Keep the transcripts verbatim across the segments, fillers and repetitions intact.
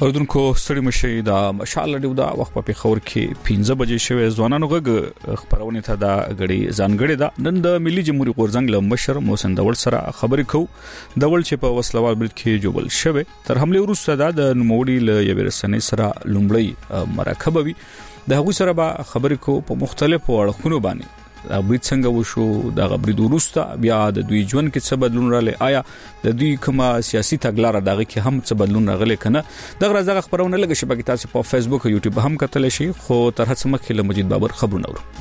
اوردونکو ستړي مشي دا مشال ډیو دا وخت په خور کې پنځه بجې شوه ځوانانو غږ خبرونه ته دا غړي ځانګړي دا نن د ملي جمهوریت غورځنګ له مشر محسن دول سره خبرې کو دول چې په وسلوال برید کې جوړل شوه تر حمله وروسته دا د نوموړي له یو رسنۍ سره لومړی مرکه وي د هغوی سره به خبرې کو په مختلفو اړخونو باندې برید څنګه وشو د غبرید وروسته بیا د دوی ژوند کې څه بدلون راغلی آیا د دوی کومه سیاسي تګلارې دغه کې هم څه بدلون راغلی کنه دغه راځه خبرونه لګی شبکې تاسو په فیسبوک او یوټیوب هم کتل شي خو تر هڅه مخکې له مجید بابر خبرونه ورو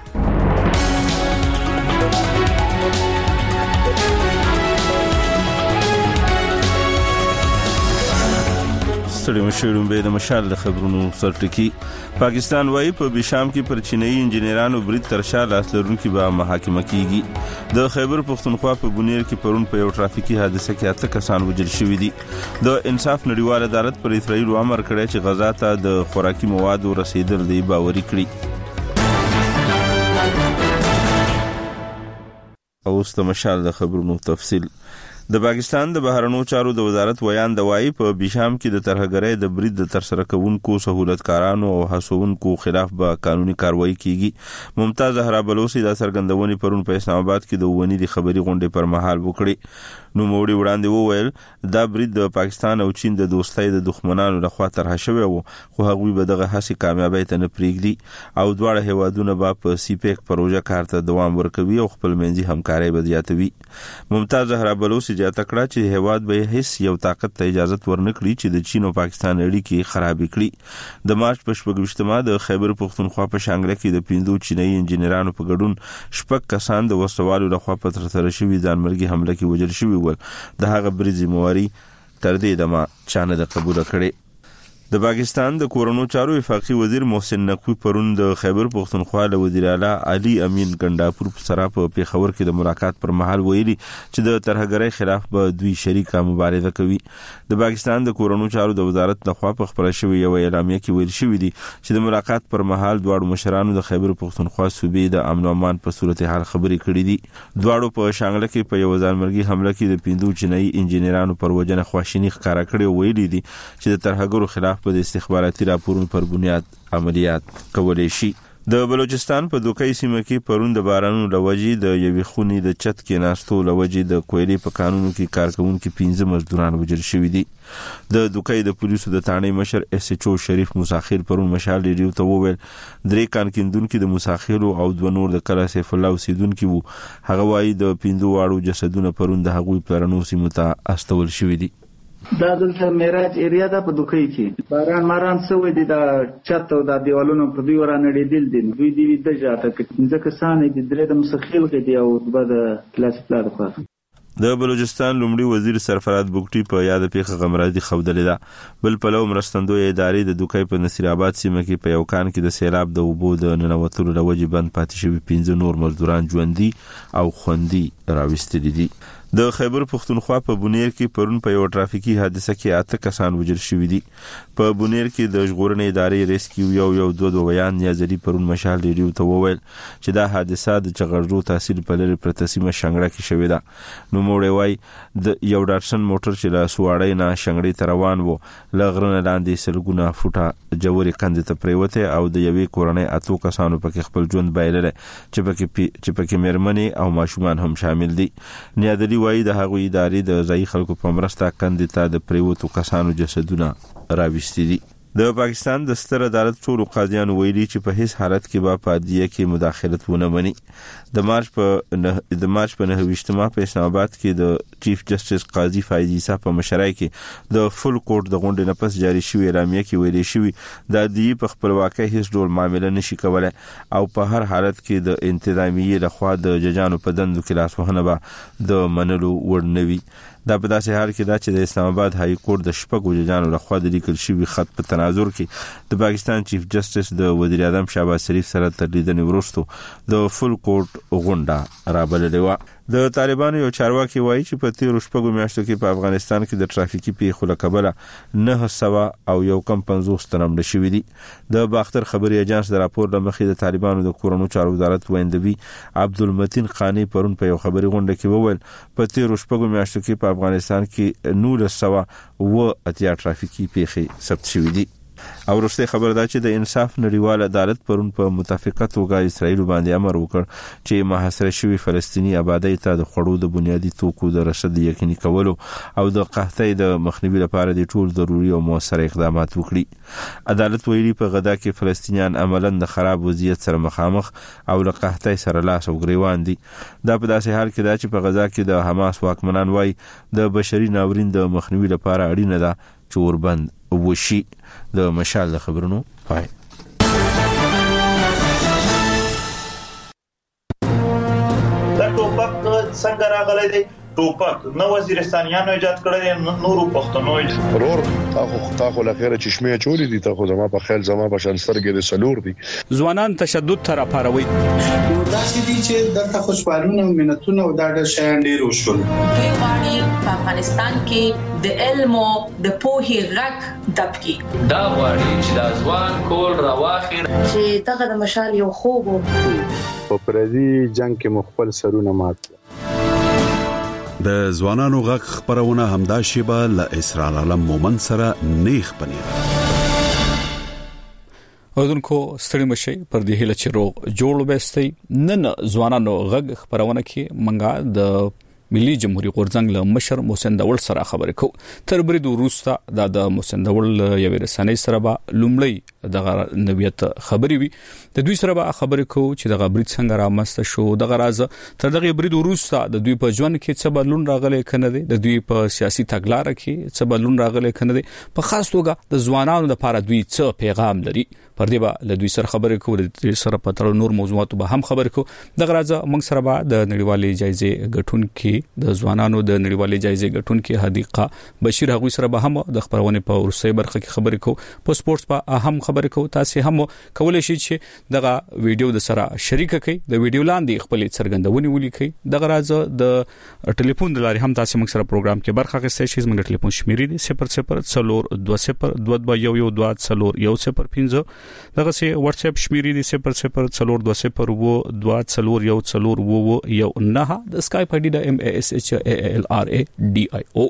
ستړي مشرون به د مشال د خبرونو سرټکی پاکستان وايي په بشام کې پر چینایي انجنیرانو برید تر شا لاس لرونکي به محاکمه کیږي د خیبر پختونخوا په بونیر کې پرون په یو ټرافیکي حادثه کې اته کسان وژل شوي دي د انصاف نړیوال عدالت پر اسرائیل امر کړی چې غزا ته د خوراکي موادو رسیدل دی باوري کړي اوس د مشال د خبرونو تفصیل د پاکستان د بهرنیو چارو د وزارت ویان د وایي په بشام کې د ترهګرۍ د برید د ترسره کوونکو سہولتکارانو او هڅونکو خلاف به قانوني کاروایی کیږي ممتاز زهرا بلوچي د سرګندونې پرون په اسلام آباد کې د ونی د خبري غونډې پر مهال وکړي نو موړي وړاندې وویل دا برید د پاکستان او چین د دوستۍ د دښمنانو لخوا طرح شوی وو خو هغوی به دغه هڅې کامیابی ته نه پریږدي او دواړه هیوادونه به په سی پیک پروژه کار ته دوام ورکوي او خپل منځي همکاري به زیاتوي ممتاز زهرا بلوچي جاته کړه چې هیواد به هیڅ یو طاقت ته اجازه ورنکړي چې د چین او پاکستان اړیکې خراب کړي د مارچ په شپږمه د خیبر پختونخوا په شانګله کې د پیندو چینایي انجنیرانو په ګډون شپږ کسان د وسوالو لخوا په ترسره شوی ځانمرګي حمله کې وژل شوي ول د هغه برید ذمہواری تر دې دمه چانه د قبول کړي د پاکستان د کورونو چارو وفاقي وزیر محسن نقوی پرون د خیبر پختونخوا له وزیر اعلی علي امین ګنداپور سره په پیښور کې د ملاقات پر مهال ویلي چې د ترهګرۍ خلاف به دوی شریکه مبارزه کوي د پاکستان د کورونو چارو د وزارت لخوا په خبره شوی یو اعلامیه کې ویل شوی دی چې د ملاقات پر مهال دواړو مشرانو د خیبر پختونخوا صوبې د امن او امان په صورتحال خبرې کړې دي دواړو په شانګله کې په یو ځانمرګي حمله کې د پیندو چینایي انجنیرانو پر وجنه خواشینی ښکارا کړې ویلي دي چې د ترهګرو خلاف په استخباراتي راپورونو پر بنیاد عملیات کولای شي د بلوچستان په دوکۍ سیمه کې پرون د بارانونو لوجې د یوې خونې د چت کې ناستو لوجې د کویلې په قانونو کې کارکونکو پنځه مزدوران وژل شوي دي د دوکۍ د پولیسو د تانې مشر اس ایچ او شریف مساخر پرون مشال ریډیو ته وویل درې کانکیندونکو د مساخرو او دوه نور د کلا سیف الله اوسیدونکو وو هغه وايي د پنځو واړو جسدونه پرون د هغوی پلرونو سیمه ته استول شوي دي دا دلته میراج ایریا دا په دوکۍ کې باران ماران سوی دي دا چت او دا دیوالونو په دوی ورانړې دل دي دوی دی د جاته کې ځکه سانې د درې د مسخیل کې دی او د کلاس پلان خو د بلوچستان لومړي وزیر سرفراز بوګټي په یاد پیښه غمرازي خوندلې ده بل په لو مرستندوی ادارې د دوکۍ په نصیر آباد سیمه کې په یو کان کې د سیلاب د وبو د ننوتلو لوجې بند پاتې شوی پنځه نور مزدوران ژوندي او خوندي راوستل دي د خیبر پختونخوا په بونیر کې پرون په یو ټرافیکي حادثه کې اته کسان وژل شوي دي په بونیر کې د ژغورنې ادارې ریسکیو یو یو دوه دوه بیان نیازري پرون مشال ریډیو ته وویل چې دا حادثه د چغړرو تحصیل په لري پرتسیمه شنګړه کې شوې ده نو موړی وای د یو ډارسن موټر چې لا سواړی نه شنګړې ته روان وو لغرنه لاندې سلګونه فوټه جوړې کندې ته پریوته او د یوې کورنۍ اتو کسانو پکې خپل ژوند بایلل چې پکې چې پکې مېرمنې او ماشومان هم شامل دي نیازري وای د هغوی ادارې د ځای خلکو په مرسته کندې ته د پریوتو کسانو جسدونه راوستي دي د پاکستان د ستر عدالت ټولو قاضیانو ویلي چې په هیڅ حالت کې به په عدلیه کې مداخلت ونه مني د مارچ په نه د مارچ په نهه په اسلام آباد کې د چیف جسټس قاضي فایز عیسی په مشرۍ کې د فل کورټ د غونډې نه پس جاری شوی اعلامیه کې ویلي شوی د عدلیې په خپلواکۍ هیڅ ډول معامله نشي کولای او په هر حالت کې د انتظامیې لخوا د ججانو په دندو کې لاسوهنه به د منلو وړ نه وي دا په داسې حال کې دا چې د اسلام آباد های کورټ د شپږو ججانو لخوا د لیکل شوی خط په تناظر کې د پاکستان چیف جسټس د وزیر اعظم شهباز شریف سره تر لیدنې وروسته د فل کورټ غونډه رابللې و د طالبانو یو چارواکي وایي چې په تیرو شپږو میاشتو کې په افغانستان کې د ټرافیکي پیښو له کبله نه سوا او یو کم پنځوس تنه مړه شوي دي. د باختر خبري اژانس د راپور له مخې د طالبانو د کورونو چارو وزارت ویندوی عبدالمتین خانی پرون په یو خبري غونډه کې وویل په تیرو شپږو میاشتو کې په افغانستان کې نولس سوا و اتیا ټرافیکي پیښې ثبت شوي دي. او وروسته خبر دا چې د انصاف نړیوال عدالت پرون په متفقه توګه اسرائیل باندې امر وکړ چې محاصره شوی فلسطینی آبادی ته د خړو د بنیادی توکو د رسد یقیني کولو او د قحطۍ د مخنیوي لپاره د ټول ضروري او موثر اقدامات وکړي. عدالت ویلي په غزا کې فلسطینیان عملاً د خراب وضعیت سره مخامخ او له قحطۍ سره لاس او ګریوان دي. دا په داسې حال کې دا چې په غزا کې د حماس واکمنان وایي د بشري ناورین د مخنیوي لپاره اړینه ده چې وربند وشي. د مشال د خبرونو پای. دا ټوپک څنګه راغلی دی؟ ټوپک نو وزیرستانیانو ایجاد کړی دی، نورو پښتنو ایجاد ورور تاخو تاخو لخيره چشمه چوری دي، تاخو زما په خیال زما په شانسترګې د سلور دي. ځوانان تشدد تر اپاروي دا چې دي چې د خوشحالونه منتونه او دا د شیان ډیر وشول. دوی غواړي په افغانستان کې د علم او د پوهې غږ دبکي. دا غواړي چې د ځوان کول راواخیر چې دغه د مشال یو خوب په پردي جنگ کې مخبل سرونه مات. د ځوانانو غږ خبرونه همدا شیبه له اسرار عالم مومن سره نیخ پنیر. اردنکو ستړي مشي پر دې هله چې روغ جوړ وبستي نن ځوانانو غږ خبرونه کې منګه د ملي جمهوریت غورځنګ له مشر محسن داول سره خبرې کو. تر برید وروسته د محسن داول یو رسنۍ سره به لومړی دغه نویت خبرې وي. د دوی سره به خبرې کو چې دغه برید څنګه رامسته شو، دغه راز تر دغه برید وروسته د دوی په ژوند کې څه بدلون راغلی کنه دی، د دوی په سیاسي تګلارې کې څه بدلون راغلی کنه دی، په خاص توګه د ځوانانو لپاره دوی څه پیغام لري. پر دې به له دوی سره خبرې کوو، د سره په تړلو نور موضوعاتو به هم خبرې کوو. دغه راز موږ سره به د نړیوالې جایزې ګټونکي د ځوانانو د نړیوالې جایزې ګټونکي حدیقه بشیر هغوی سره به هم د خبرونه په ورسې برخه کې خبرې کوو. په سپورتس په اهم خبرې کوو. تاسو هم کولای شئ چې دغه ویډیو د سره شریک کړئ، د ویډیو لاندې خپل څرګندونې ولیکئ. دغه راز د ټلیفون د لارې هم تاسو موږ سره پروګرام کې برخه اخیستئ شئ. موږ ټلیفون شمیرې دي صفر صفر څلور دوه صفر دوه دوه یو یو دوه څلور یو صفر پنځه. دغه سي واتس اپ شمیرې دي صفر صفر څلور دوه صفر و دوه څلور یو څلور و یو نه. د اسکایپ آی ډی د ام ا اس اچ ا ال ار ا ډي آی او.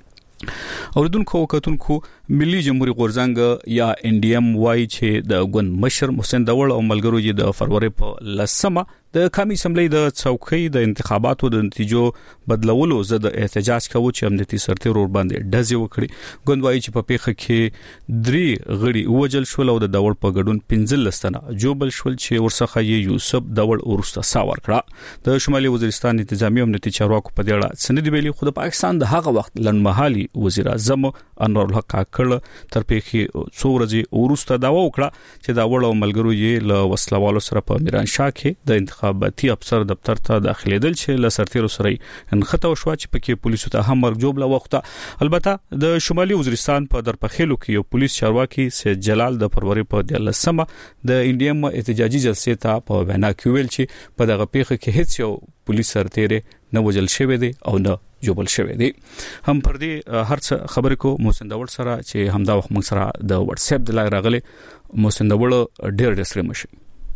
اوردونکو کتونکو ملي جمهوریت غورځنګ یا ان ډي ام وايي چې د ګوند مشر محسن داول او ملګرو یې د فروری په لسمه د قومي اسمبلی د چوکۍ د انتخاباتو د نتیجو بدلولو زد احتجاج کوي چې امنیتي سرتیر ور باندې ډزې وکړي. ګوند وايي چې په پیښه کې درې غړي وجل شول او د داول په ګډون پنځه لستنه جوبل شول چې ورڅخه یې یوسف داول ورسته ساور کړه. د شمالي وزیرستان انتظامی امنیتي چارواکو په دې اړه سند ویلي، خو د پاکستان د هغه وخت لنمحالي وزیر اعظم انور الحق کاکړ تر پیښې څو ورځې ورسته داوا وکړه چې داول او ملګرو یې له وسلوالو سره په میران شاه کې د انتخاباتي افسر دفتر ته داخليدل چې له سرتیرو سره انخته وشو چې پکې پولیسو ته هم مرجوب لا وخته. البته د شمالي وزیرستان په درپخېلو کې یو پولیس چارواکي سید جلال د فروری په دلسمه د انډیم احتجاجي جلسې ته په وینا کې ویل چې په دغه پیښه کې هیڅ یو پولیس سرتیر نه وجل شوی دی او نه جوبل شوی دی. هم پر دې هر څه خبرې کو محسن داول سره چې همدا وخت موږ سره د واتس اپ د لای راغلي. محسن داول ډېر ډېر سره مشي.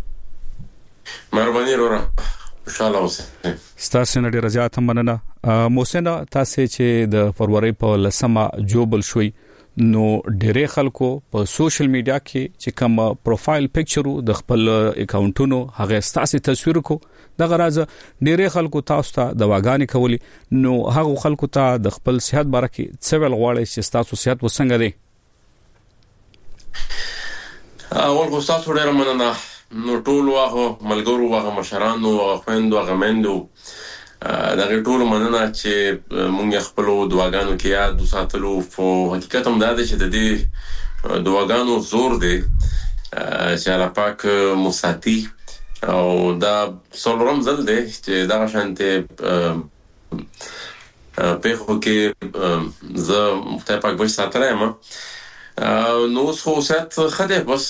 مهرباني وروره، خوشاله اوسئ. ستاسو نه ډېر زیات مننه. محسن تاسو چې د فروری په لسمه جوبل شوي نو ډېر خلکو په سوشل میډیا کې چې کوم پروفایل پکچرو د خپل اکاونټونو هغه ستاسو تصویر کو دغه راز ډېر خلکو تاسو ته د واغانې کولی. نو هغه خلکو ته د خپل صحت باره کې څه ویل غواړي چې تاسو صحت وسنګ دی؟ اول خو تاسو ډېر مننه. نو ټول واغه ملګرو واغه مشرانو واغه خويندو واغه مندو دغه ټول مننه چې مونږ خپل دواګانو کې یاد وساتلو. په حقیقت هم دا دی چې د دې دواګانو زور دی چې الله پاک مساتی او دا څلورم ځل دی چې دا شانته په خو کې زه مخته پاک به ساتره ما نو څو سات خده بس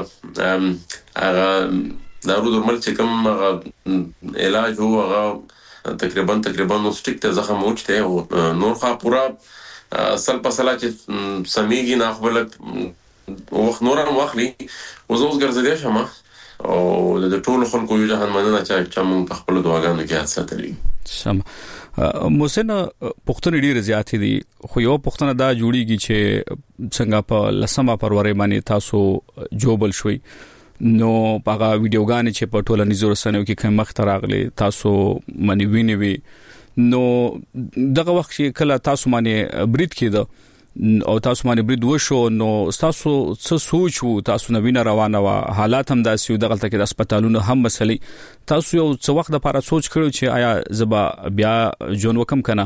هغه دارو درمل چې کوم علاج هو هغه تقریبا تقریبا نو سټیک ته زخم وچته او نور خا پورا سل پسلا چې سميږي نه خپل وخت نور هم واخلي وزوس ګرځېدې شمه او د ټول خلکو یو جهان مننه چې چې موږ په خپل دعاګانو کې حادثه تللی سم موسن پښتون ډیر زیات دي خو یو پښتون دا جوړیږي چې څنګه په لسمه فروری باندې تاسو جوبل شوي نو هغه ویډیوګان چې په ټولنیزو رسنیو کې کوم مخ تراغلي تاسو منی ویني نو دغه وخت چې کله تاسو باندې برید کېده او تاسو باندې برید وشو نو تاسو څه سوچ وو تاسو نوینه روانه وا حالات هم داسې یو دغه تک د هسپتالونو هم مسلې تاسو یو څه وخت لپاره سوچ کړو چې آیا زبا بیا جون وکم کنه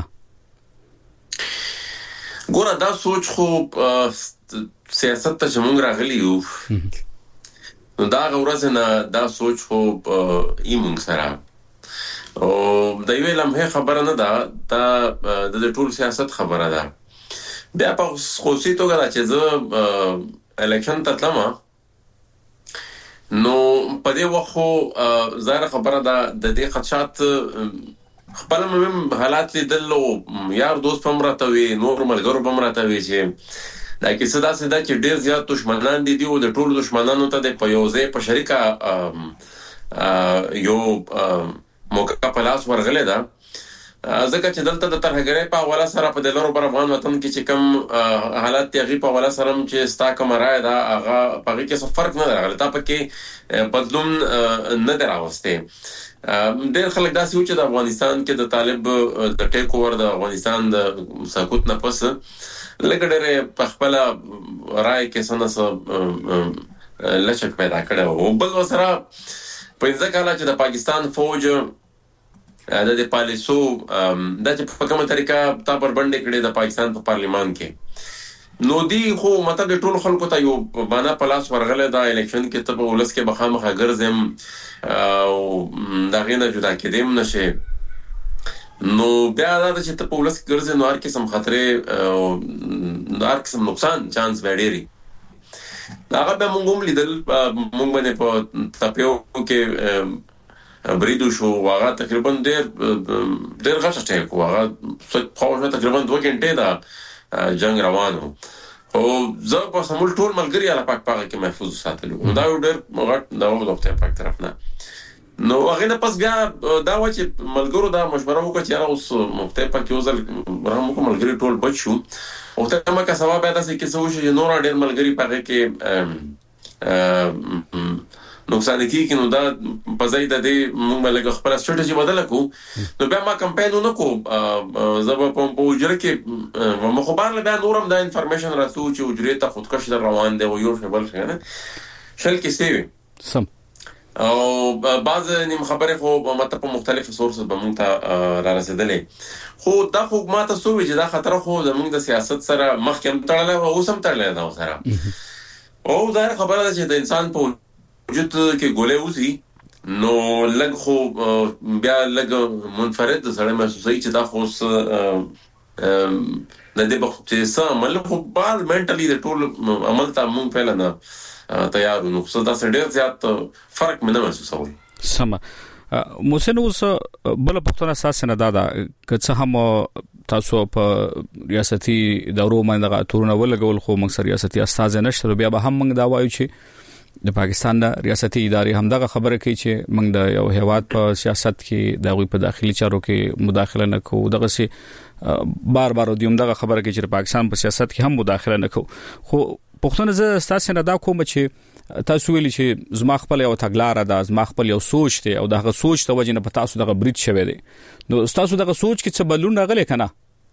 ګوره دا سوچ خو سیاست ته څنګه راغلی یو نو دا ورځ نه دا سوچ خو ایمون سره او دا یو لمحه خبره نه ده دا د ټول سیاست خبره ده بیا په خصوصي توګه چې زه الیکشن ته تلم نو په دې وخت زاره خبره ده د دې خدشات خپل مم حالات لیدل او یار دوست هم راته وي نور ملګرو هم راته وي چې دا کیسه دا سده چې ډیر زیات دشمنان دي او د ټولو دشمنانو ته د پيوزې په شریکه یو موقع په لاس ورغله ده ځکه چې دلته د ترهګرۍ په حواله سره په دلارو بر افغان وطن کې چې کم حالات تیغي په حواله سره چې ستا کوم رائے دا هغه په کې څه فرق نه راغلی تا پکې بدلون نه دراوسته ډېر خلک داسې و چې د افغانستان کې د طالب د ټیک اوور د افغانستان د سقوط نه پس لګړې په خپل رائے کې سنس لچک پیدا کړو او بل وسره په ځکه چې د پاکستان فوج د دې پالیسو د چې په کومه طریقه تا پر باندې کړي د پاکستان په پارلیمان کې نو دی خو مطلب ټول خلکو ته یو باندې پلاس ورغله د الیکشن کې ته په ولس کې بخامخه ګرځم او دا غینه جدا کېدم نشه نو بیا دا چې ته په ولس کې ګرځې نو هر قسم خطرې او هر قسم نقصان چانس وړي هغه به موږ هم لیدل موږ باندې په تپیو کې بریدو شو هغه تقریبا ډېر ډېر غټ ټیک هغه څو تقریبا دوه غنټې دا جنگ روانو او زه په سمول ټول ملګری اله پاک پاک کې محفوظ ساتلو دا ډېر غټ دا و د پاک طرف نه نو هغه نه پس بیا دا و چې ملګرو دا مشوره وکړه چې اوس مفتی پاک یو ځل رحم وکړه ملګری ټول بچو او ته ما که سبب دا چې څه وشي نور ډېر ملګری پاک کې نقصان کیږي نو دا په ځای د دې موږ له خپل استراتیژي بدل کو نو بیا ما کمپاین نه کو زب په پوجره کې مخبر له بیا نورم دا انفارمیشن راتو چې اجرې ته خودکش روان دی او یو څه بل څه نه شل کې سیوي سم او بعض نیم خبره خو ماته په مختلفو سورسز به مونږ ته را رسیدلې خو دا خو ماته سوې چې دا خطر خو زموږ د سیاست سره مخکې تړلې او اوس هم تړلې ده سره او دا خبره ده چې د انسان په وجود کې ګولې وزي نو لګ خو بیا لګ منفرد سره محسوسي چې دا خو د دې په چې سم عمل خو بال منټلی د ټول عمل ته مونږ په لنه تیار نو څه دا ډېر زیات فرق مې نه محسوسوي سم موسن اوس بل پښتون اساس نه دادا که څه هم تاسو په ریاستي دورو باندې تورونه ولګول خو موږ ریاستي استاد نشته بیا به هم موږ دا وایو چې د پاکستان د ریاستي ادارې هم دغه خبره کوي چې موږ د یو هیواد په سیاست کې د غوي په داخلي چارو کې مداخله نه کوو دغه سي بار بار دویم دغه خبره کوي چې پاکستان په سیاست کې هم مداخله نه کوو خو پښتون زه تاسو نه دا کوم چې تاسو ویلي چې زما خپل یو تګلار ده زما خپل یو سوچ دی او دغه سوچ ته وجه نه په تاسو دغه برید شوی دی نو تاسو دغه سوچ کې څه بدلون راغلی کنه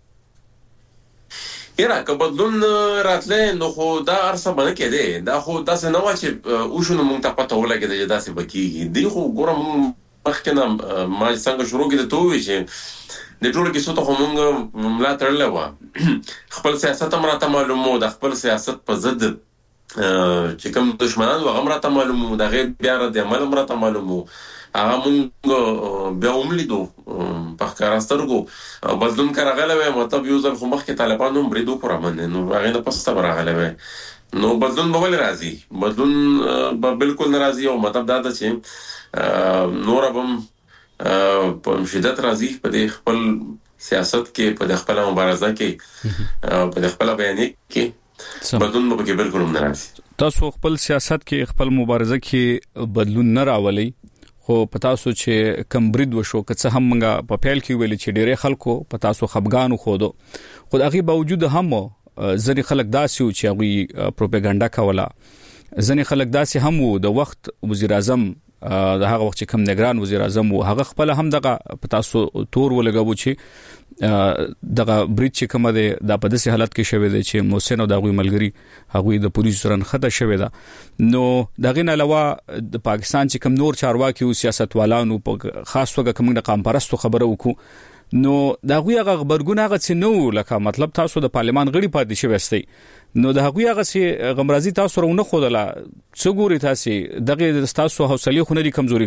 یره که بدلون راتلې نو خو دا ارسه باندې کېده دا خو داسې نه و چې او شنو مونږ ته پته ولګېده چې داسې بکیږي دی خو ګورم مخکې نه ما څنګه شروع کړې ته وی چې د ټولو کې څه ته مونږ ملا تړلې و خپل سیاست هم راته معلومو د خپل سیاست په ضد چې کوم دشمنان و هم راته معلومو د غیر بیا د عمل هم راته معلومو هغه مونږ بیا وملیدو په کارسترګو بدلون کارغله وي مطلب یو ځل خو مخکې طالبانو بریدو پر امن نو هغه نه پسته راغله وي نو بدلون به ول راځي بدلون به بالکل ناراضي او مطلب دا ده چې نور هم په شدت راځي په دې خپل سیاست کې په خپل مبارزه کې په خپل بیان کې بدلون به کې بالکل نه راځي. تاسو خپل سیاست کې خپل مبارزه کې بدلون نه راولي خو پتا سو چې کم برید وشو که څه هم منګه په پیل کې ویل چې ډېر خلکو پتا سو خفګانو خودو خو هغه باوجود هم ځنې خلک داسې و چې هغه پروپاګاندا کوله ځنې خلک داسې هم و د وخت وزیر اعظم د هغه وخت چې کم نگران وزیر اعظم و هغه خپل هم دغه پتا سو تور ولګو چې دغه برید چې کومه ده د په داسې حالت کې شوی دی چې محسن او دغه ملګری هغه د پولیسو سره خطه شوی ده. نو دغه نه علاوه د پاکستان چې کم نور چارواکي او سیاستوالانو په خاص توګه کوم د قام پرستو خبره وکړو نو دغه هغه خبرګون هغه څه نو لکه مطلب تاسو د پارلمان غړي پاتې شوی استئ نو د هغه هغه سي غمرازي تاسو رونه خودله څو ګوري تاسو دغه تاسو حوصله خو نه کمزوري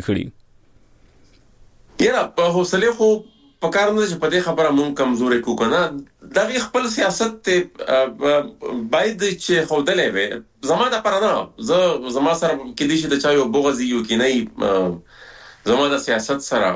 کړي یاره په حوصله خو په کار نه چې په دې خبره مونږ کمزوري کو کنه دغه خپل سیاست ته باید چې خودلې وي زما د پرانه زه زما سره کې دي چې د چا یو بغض یو کې نه زما د سیاست سره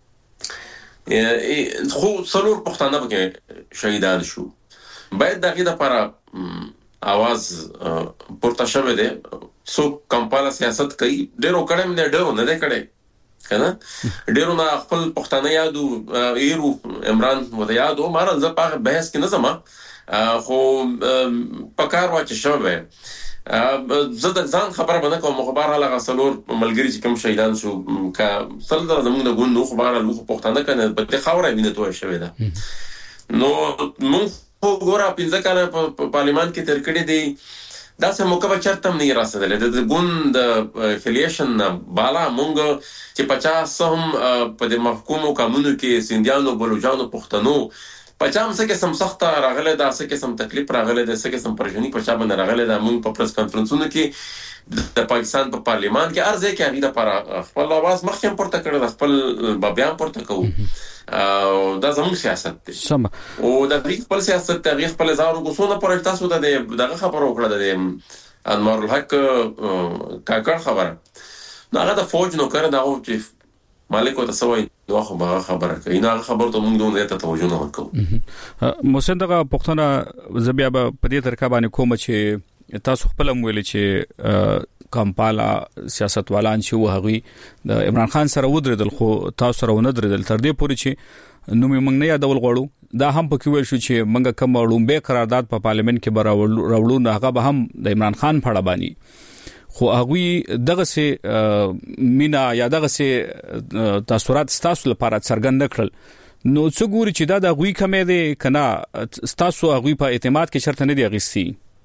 خو څلور پښتانه پکې شهیدان شو باید دغه د لپاره आवाज پورته شوه دي سو کمپاله سیاست کوي ډیرو کړم نه ډیرو نه ده کړي کنه ډیرو نه خپل پښتانه یادو ایرو عمران وته یادو مارن زه په بحث کې نه زما خو په کار واچ شوه زه د ځان خبره باندې کوم خبر هغه غسلور ملګری چې کوم شهیدان شو کا سل د زمونږ د ګوند نو خبره لوخ پښتانه کنه په دې خوره ویني توه شوی ده نو مونږ وګوره پنځه کاله په پارلمان کې تر کړی دی دا سه موقع چرته نه راسدلې د ګوند افیلیشن بالا مونږ چې پچاس هم په د محکومو قانونو کې سیندیانو بلوچستانو پښتنو پچام څه قسم سخت راغله دا څه قسم تکلیف راغله دا څه قسم پرېشانی په چا باندې راغله دا مونږ په پریس کانفرنسونو کې د پاکستان په پارلیمان کې ارزه کې هغه لپاره خپل आवाज مخکې پورته کړل خپل بیان پورته کوو او دا زموږ سیاست دی سم او د خپل سیاست تغیر خپل زارو غوښونه پر تاسو د دغه خبرو کړل د انوار الحق کاکړ خبره نو هغه د فوج نو کړ دا او چې مالک وته سوي نو خو به خبره کوي نو خبر ته موږ دوه ته توجه نه وکړو محسن دغه پښتنه زبیا په دې طریقه باندې کوم چې تاسو خپل ویل چې کمپالا سیاستوالان چې وهغي د عمران خان سره ودرېدل خو تاسو سره ونه درېدل تر دې پورې چې نو موږ نه یادول غواړو دا هم پکې ویل شو چې موږ کوم لومبه قرارداد په پارلیمنت کې براوړو نه هغه به هم د عمران خان پړه باندې خو هغه دغه سه مینا یا دغه سه تاثیرات ستاسو لپاره څرګند نکړل نو څو ګوري چې دا د غوي کمې ده کنه ستاسو هغه په اعتماد کې شرط نه دی غوستي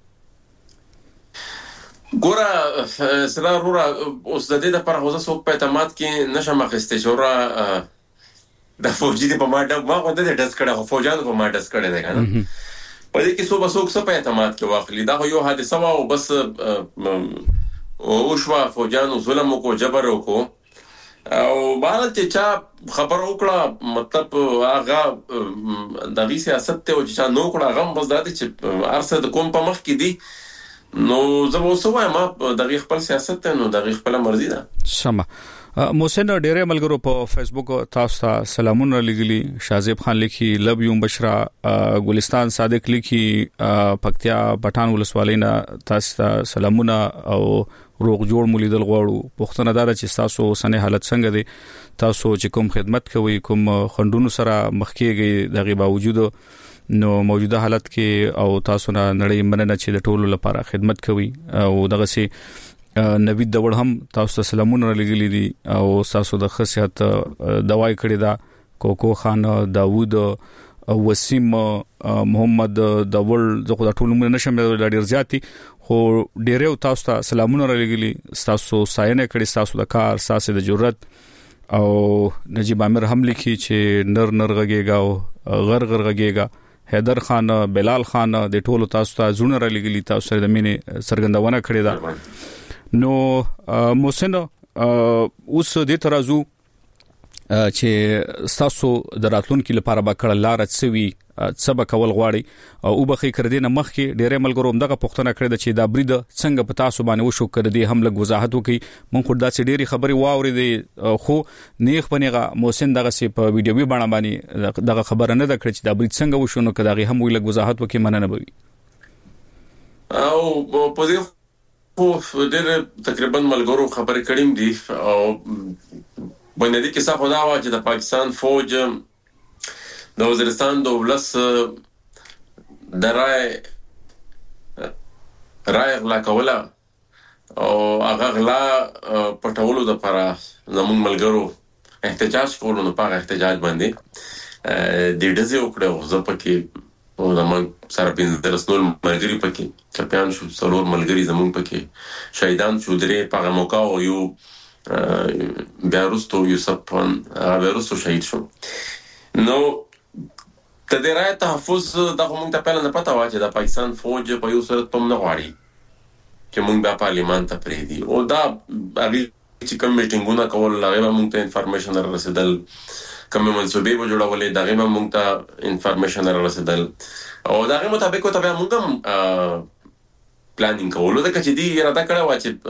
ګوره سره رورا اوس د دې لپاره غوځه سو په اعتماد کې نشم اخستې شورا د فوجي په ماډه ما غوډه د ډس کړه فوجانو په ماډه ډس کړه ده کنه په دې کې سو بسوک څه په اعتماد کې واخلي دا یو حادثه وا او بس او شوا فوجانو ظلم کو جبر کو او بهرحال چې چا خبر وکړه مطلب هغه د سیاست ته او چې نو کړه هغه بس د چې ارسه د کوم په مخ کې دي نو زه وسوای ما د خپل سیاست ته نو د خپل مرزي ده سم محسن ډېر ملګرو په فیسبوک تاسو ته سلامونه لګلی شازیب خان لیکي لب یوم بشرا ګلستان صادق لیکي پکتیا پټان ولسوالینا تاسو ته سلامونه او روغ جوړ مولیدل غواړو پښتنه دار چې تاسو سنې حالت څنګه دي تاسو چې کوم خدمت کوي کوم خندونو سره مخ کېږي دغه باوجود نو موجوده حالت کې او تاسو نه نړۍ مننه چې د ټولو لپاره خدمت کوي او دغه سي نوید دور هم تاسو ته سلامونه لګیلي دي او تاسو د خصيحت دواي کړی دا کوکو خان داوود وسیم محمد دول زغه د ټولو مننه شم ډیر زیاتی خو ډیره تاسو ته سلامونه لګیلي تاسو ساينه کړی تاسو د کار ساسه د جرأت او نجیب عامر هم لیکي چې نر نر غږیږي او غر غر غږیږي حیدر خان بلال خان د ټولو تاسو ته زونه لګیلي تاسو سره د مینې سرګندونه کړی دا نو محسن اوس د ترازو چې تاسو د راتلونکو لپاره به کړه لار څوي سبا کول غواړي او بخې کړدي نه مخ کې ډېرې ملګرو دغه پښتنه کړې د چې دا برید څنګه په تاسو باندې وشو کړدي هم لږ وضاحت وکي مونږ خو دا چې ډېری خبري واوري خو نیخ پنيغه محسن دغه سي په ویډیوي باندې باندې دغه خبره نه د کړ چې دا برید څنګه وشو نو کداغي هم ویل وضاحت وکي مننه بوي او په دې خو ډېر تقریبا ملګرو خبرې کړیم دي او بنیادی کیسه خدا وا چې د پاکستان فوج د وزیرستان د ولس د رای رای غلا کوله او هغه غلا پټولو د لپاره زموږ ملګرو احتجاج کولو نو په احتجاج باندې د دې وکړو زه پکې او زموږ سره پنځه رسول ملګری پکې چپیان شو څلور ملګری زموږ پکې شهیدان شو درې په موقع او یو بیا وروسته یوسف خان بیا وروسته شهید شو نو د دې رای تحفظ دغه موږ ته پهل نه پته و چې د پاکستان فوج په یو صورت په نه غواړي چې موږ بیا پارلیمان ته پریږدي او دا هغه چې کوم میټینګونه کول هغه موږ ته انفارمیشن رسیدل کوم منسوبې به جوړولې دغه موږ ته انفارمیشن رسیدل او دغه مطابق ته بیا موږ هم پلانینګ کولو د کچې دی اراده کړو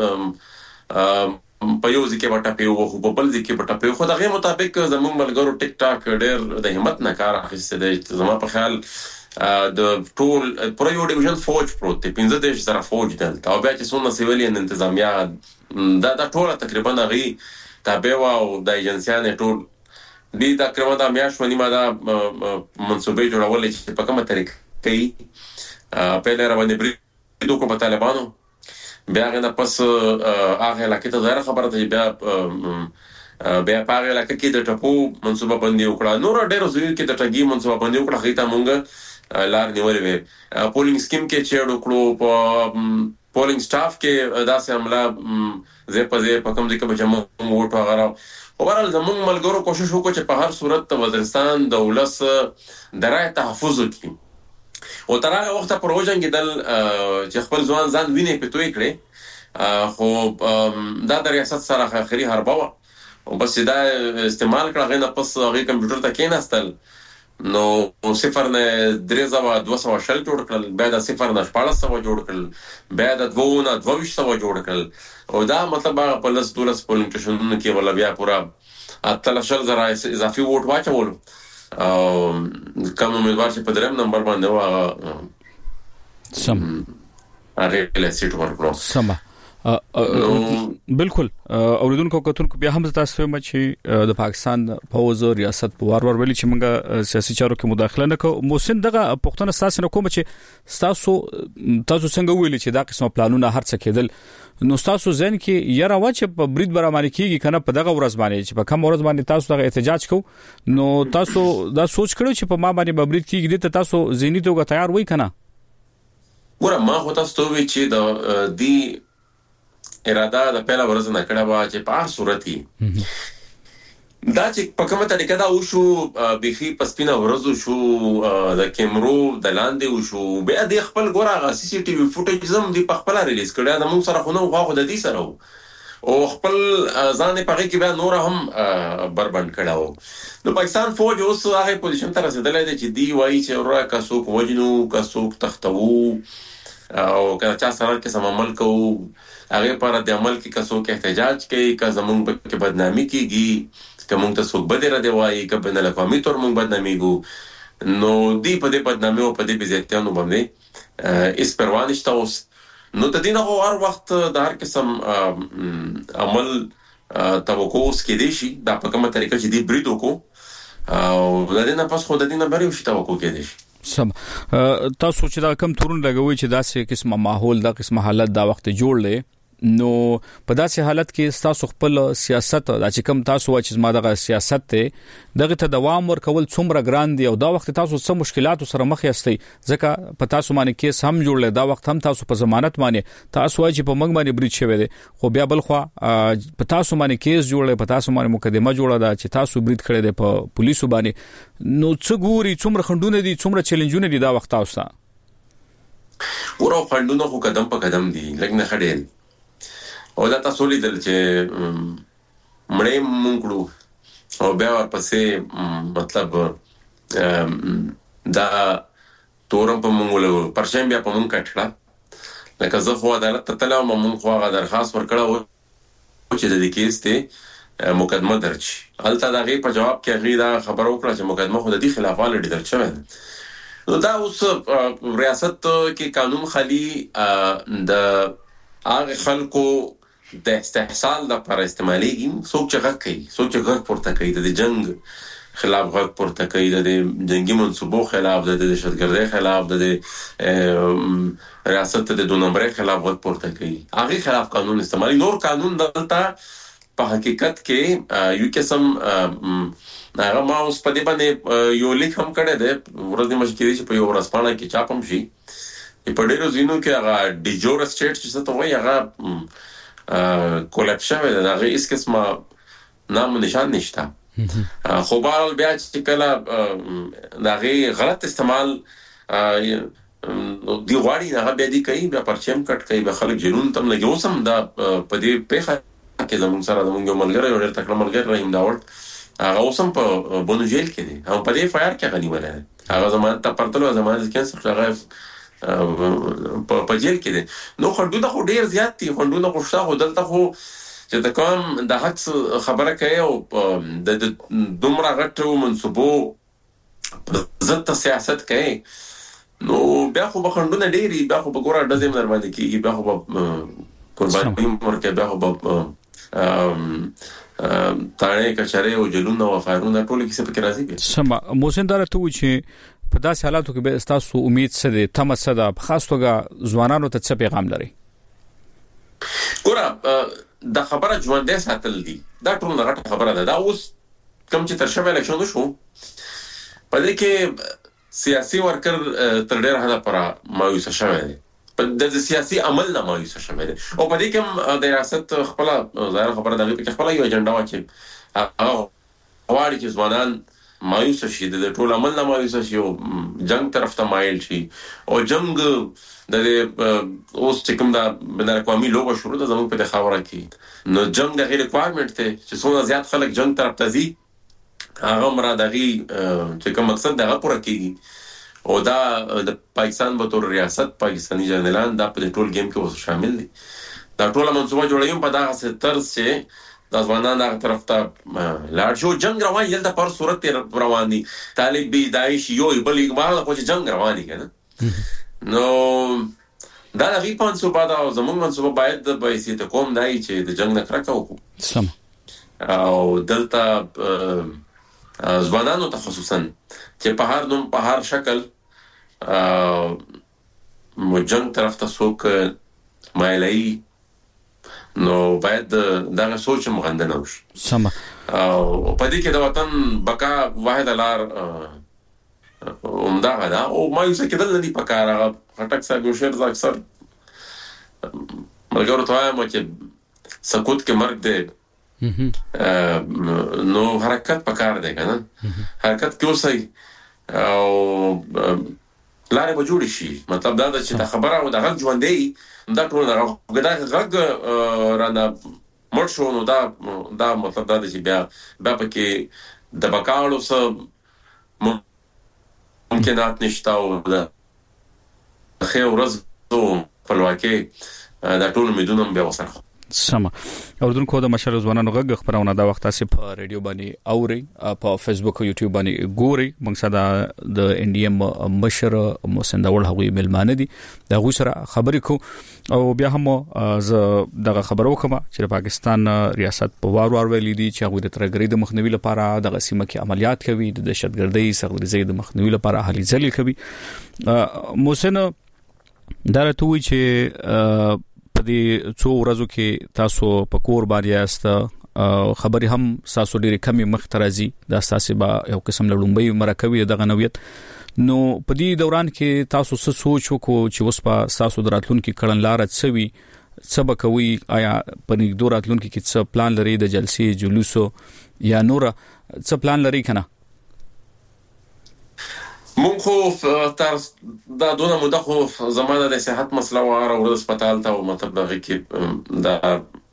چې په یو ځکه وټه په یو خو په بل ځکه وټه په خو دغه مطابق زموږ ملګرو ټیک ټاک ډېر د همت نه کار اخیسته دی زما په خیال د ټول پر یو ډیویژن فوج پروت دی پنځه دیش سره فوج دلته او بیا چې څونه سیویلین انتظامیه دا د ټول تقریبا غي تابع او د ایجنسیانه ټول دي تقریبا د میاشتې نیمه دا منسوبې جوړول چې په کومه طریقه کوي په لاره باندې بریدو کو په طالبانو بیا غنه پس هغه لکه ته زړه خبره ده بیا بیا پاره لکه کې د ټپو منسوبه باندې وکړه نور ډېر زوی کې د ټګي منسوبه باندې وکړه خېتا مونږ لار نیولې وې پولینګ سکیم کې چېړو کړو په پولینګ سټاف کې داسې عمله زه په زه په کوم ځای کې به جمع وټو غره اوبرال زموږ ملګرو کوشش وکړو چې په هر صورت د وزیرستان د ولس د رای تحفظ وکړي او تر هغه وخت پر وژنګیدل چې خپل ځوان ځان ویني په توې کړي خو دا د ریاست سره اخري حربه و او بس دا استعمال کړه غنه پس هغه کمپیوټر ته کېناستل نو صفر نه درې زوا دوه سوه شل جوړ کړل بیا د صفر نه شپږ سوه جوړ کړل بیا د دوه نه دوه سوه جوړ کړل او دا مطلب هغه په لس دولس پولینګ سټیشنونو کې ولا بیا پورا اتل شل زره اضافي ووټ واچول او کوم امیدوار چې په دریم نمبر باندې وا سم هغه له سیټ ورکړو سم بالکل اوریدونکو کتونکو بیا هم تاسو هم چې د پاکستان فوز ریاست په وار ور ویلي چې موږ سیاسي چارو کې مداخله نه کوو موسن دغه پښتون اساس نه کوم چې تاسو تاسو څنګه ویلي چې دا قسمه پلانونه هر څه کېدل نو تاسو ځین کې یاره وا چې په برید برابر کیږي کنه په دغه ورځ باندې چې په کوم ورځ باندې تاسو دغه احتجاج کو نو تاسو دا سوچ کړو چې په ما باندې برید کیږي ته تاسو ذهني توګه تیار وای کنه ګوره ما خو تاسو ته وی چې د دی اراده د پهلا ورځ نه کړه وا چې په هر صورت کې دا چې په کومه طریقه دا وشو بيخي پسپینا ورځو شو د کیمرو د لاندې وشو بیا د خپل ګوره سی سی ټي وي فوټیج زم دی په خپل ریلیز کړه د مون سره خو نو غواخو د دې سره او خپل ځان په کې بیا نور هم بربند کړه نو پاکستان فوج اوس هغه پوزیشن ته رسیدلې ده چې دی وایي چې ورا کا څوک وجنو کا څوک تختو او که چا سره کې سم عمل کوو هغه پر د عمل کې کا څوک احتجاج کوي کا زمون په بدنامي کیږي کوم ته څوک بده را دی وایي کبه نه لکه میتور مونږ بدناميګو نو دی په دې بدنامي او په دې بزیتانو باندې اس پروانشته اوس نو د دینه هر وخت د هر قسم عمل توقع اوس کې دي شي دا په کومه طریقه چې دی بریدو کو او د دینه پس خو د دینه بری شي توقع کې دي سم تاسو چې دا کم تورن لګوي چې داسې قسمه ماحول دا قسمه حالت دا وخت جوړ لې نو په داسې حالت کې تاسو خپل سیاست دا چې کوم تاسو چې ما دغه سیاست ته دغه ته دوام ورکول څومره ګران دي او دا وخت تاسو څه مشکلات سره مخ یاستئ ځکه په تاسو باندې کیس هم جوړل دا وخت هم تاسو په ضمانت باندې تاسو وايي چې په موږ باندې برید شوی دی خو بیا بل خو په تاسو باندې کیس جوړل په تاسو باندې مقدمه جوړه ده چې تاسو برید کړی دی په پولیسو باندې نو څه ګوري څومره خندونه دي څومره چیلنجونه دي دا وخت تاسو ورو خندونه خو قدم په قدم دي لګنه خډېل او دا تاسو لیدل چې مړې مونږ کړو او بیا ورپسې مطلب دا تورم په مونږ له پرشم بیا په مونږ کټړه لکه زه خو عدالت ته تلم مونږ خو هغه درخواست ورکړه و چې د دې کیس ته مقدمه درج شي. هلته د هغې په جواب کې هغې دا خبره وکړه چې مقدمه خو د دې خلاف الریډي درج شوی ده. نو دا اوس ریاست کې قانون خالي د هغه خلکو د استحصال لپاره استعمالېږي. څوک چې غږ کوي، څوک چې غږ پورته کوي، د جنګ خلاف غږ پورته کوي، د جنګي منصوبو خلاف، د دهشتګردۍ خلاف، د ریاست د دو نمبرۍ خلاف غږ پورته کوي، هغې خلاف قانون استعمالي. نور قانون دلته په حقیقت کې یو قسم هغه ما اوس په دې باندې یو لیک هم کړی دی، ورځې مخکې دی چې په یو ورځپاڼه کې چاپ هم شي. په ډېرو ځینو کې هغه ډیجور سټیټ چې څه ته وایي هغه کولاپس شوی دی، د هغې هېڅ قسمه نام و نشان نشته. خو بهرحال بیا چې کله د هغې غلط استعمال دی غواړي هغه بیا دی کوي، بیا پرچم کټ کوي، بیا خلک جنون ته هم لګي. اوس هم دا په دې پېښه کې زموږ سره زموږ یو ملګری یو ډېر تکړه ملګری رحیم داوړ هغه اوس هم په بونو جیل کې دی او په دې اف آی آر کې هغه نیولی دی. هغه ضمانت ته پرتلو، ضمانت کینسل کړ، هغه په جیل کې دي. نو خنډونه خو ډېر زیات دي، خنډونه خو شته، خو دلته خو چې د کوم د حق خبره کوي او د دومره غټو منصوبو ضد سیاست کوي، نو بیا خو به خنډونه ډېر وي، بیا خو به ګوره ډزې هم در باندې کېږي، بیا خو به قرباني هم ورکوي، بیا خو به تاڼې کچرې او جلونه او فایرونه ټولې کیسې پکې راځي بیا. سمه محسن دا راته وایي چې په داسې حالاتو کې به ستاسو امید څه دی، تمه څه ده، په خاص توګه ځوانانو ته څه پیغام لري؟ ګوره دا خبره ژوندی ساتل دي، دا ټول غټه خبره ده. دا اوس کوم چې تر شوی الیکشن وشو په دې کې سیاسي ورکر تر ډېره حده پورې مایوسه شوی دی، د سیاسي عمل نه مایوسه شوی دی. او په دې کې هم د ریاست خپله ظاهره خبره د هغې پکې خپله یو اجنډا وه چې هغه غواړي چې ځوانان مایوسه شي، د ټول عمل نه مایوسه شي او جنگ طرف ته مایل شي. او جنگ د اوس چې کوم دا بین الاقوامي لوبه شروع ده زموږ په دې خاوره کې، نو جنگ د هغې ریکوایرمنټ دی چې څومره زیات خلک جنگ طرف ته ځي هغه مرا د هغې چې کوم مقصد د هغه پوره کېږي. او دا د پاکستان به طور ریاست پاکستاني جنرالان دا په دې ټول گیم کې اوس شامل دي. دا ټوله منصوبه جوړوي په دغسې طرز چې دا ځوانان هغه طرف ته لاړ شي. جنگ روان دي دلته پر صورت روان دي، طالب بي داعش یو بل اقبال خو چې جنگ روان دي که نه. نو دا د هغې په منصوبه ده او زموږ منصوبه باید د بحیثیت قوم دا وي چې د جنگ نه کرکه وکړو او دلته ځوانانو ته خصوصا چې په هر نوم په هر شکل جنگ طرف ته څوک مایلوي، نو باید دغه سوچ هم غنده نه وشي. سمه. او په دې کې د وطن بقا واحده لار همدغه ده او مایوسه کېدل نه دي پکار. هغه خټک صاحب یو شعر زه اکثر ملګرو ته وایم چې سکوت کې مرګ دی، نو حرکت پکار دی که نه، حرکت کې اوسئ او لارې به جوړې شي. مطلب دا ده چې دا خبره او د غږ ژوندی دا ټول دا غږ رانه مړ شو، نو دا دا مطلب دا ده چې بیا بیا پکې د بقا اړو څه ممکنات نشته او د ښې ورځو خپلواکۍ دا ټول امیدونه هم بیا ورسره. سمه. اوردونکو د مشر ځوانانو غږ خبرونه دا وخت تاسو په ریډیو باندې اوري، په فیسبوک او یوټیوب باندې ګوري. موږ سره د ان ډي ام مشر محسن داوړ هغوی ملمانه دي، دا غوي سره خبرې کو او بیا هم ز دغه خبرو کوم چې پاکستان ریاست په وار وار ویلي دي چې هغه د ترګری د مخنیوي لپاره د سیمه کې عملیات کوي، د دهشتګردۍ سرغړۍ د مخنیوي لپاره هلي ځلې کوي. محسن دا راته وایي چې په دې څو ورځو کې تاسو په کور باندې یاست، خبرې هم تاسو ډېرې کمې مخ ته راځي، دا ستاسې به یو قسم له لومړۍ مرکوي دغه نوعیت. نو په دې دوران کې تاسو څه سوچ وکړو چې اوس به ستاسو د راتلونکي کړنلاره څه وي، څه به کوئ؟ آیا په نږدې راتلونکي کې څه پلان لرئ د جلسې جلوسو یا نوره څه پلان لرئ که نه؟ مونږ خو تر دا دونه موده خو زما د صحت مسله وه، هره ورځ هسپتال ته او مطلب هغې کې دا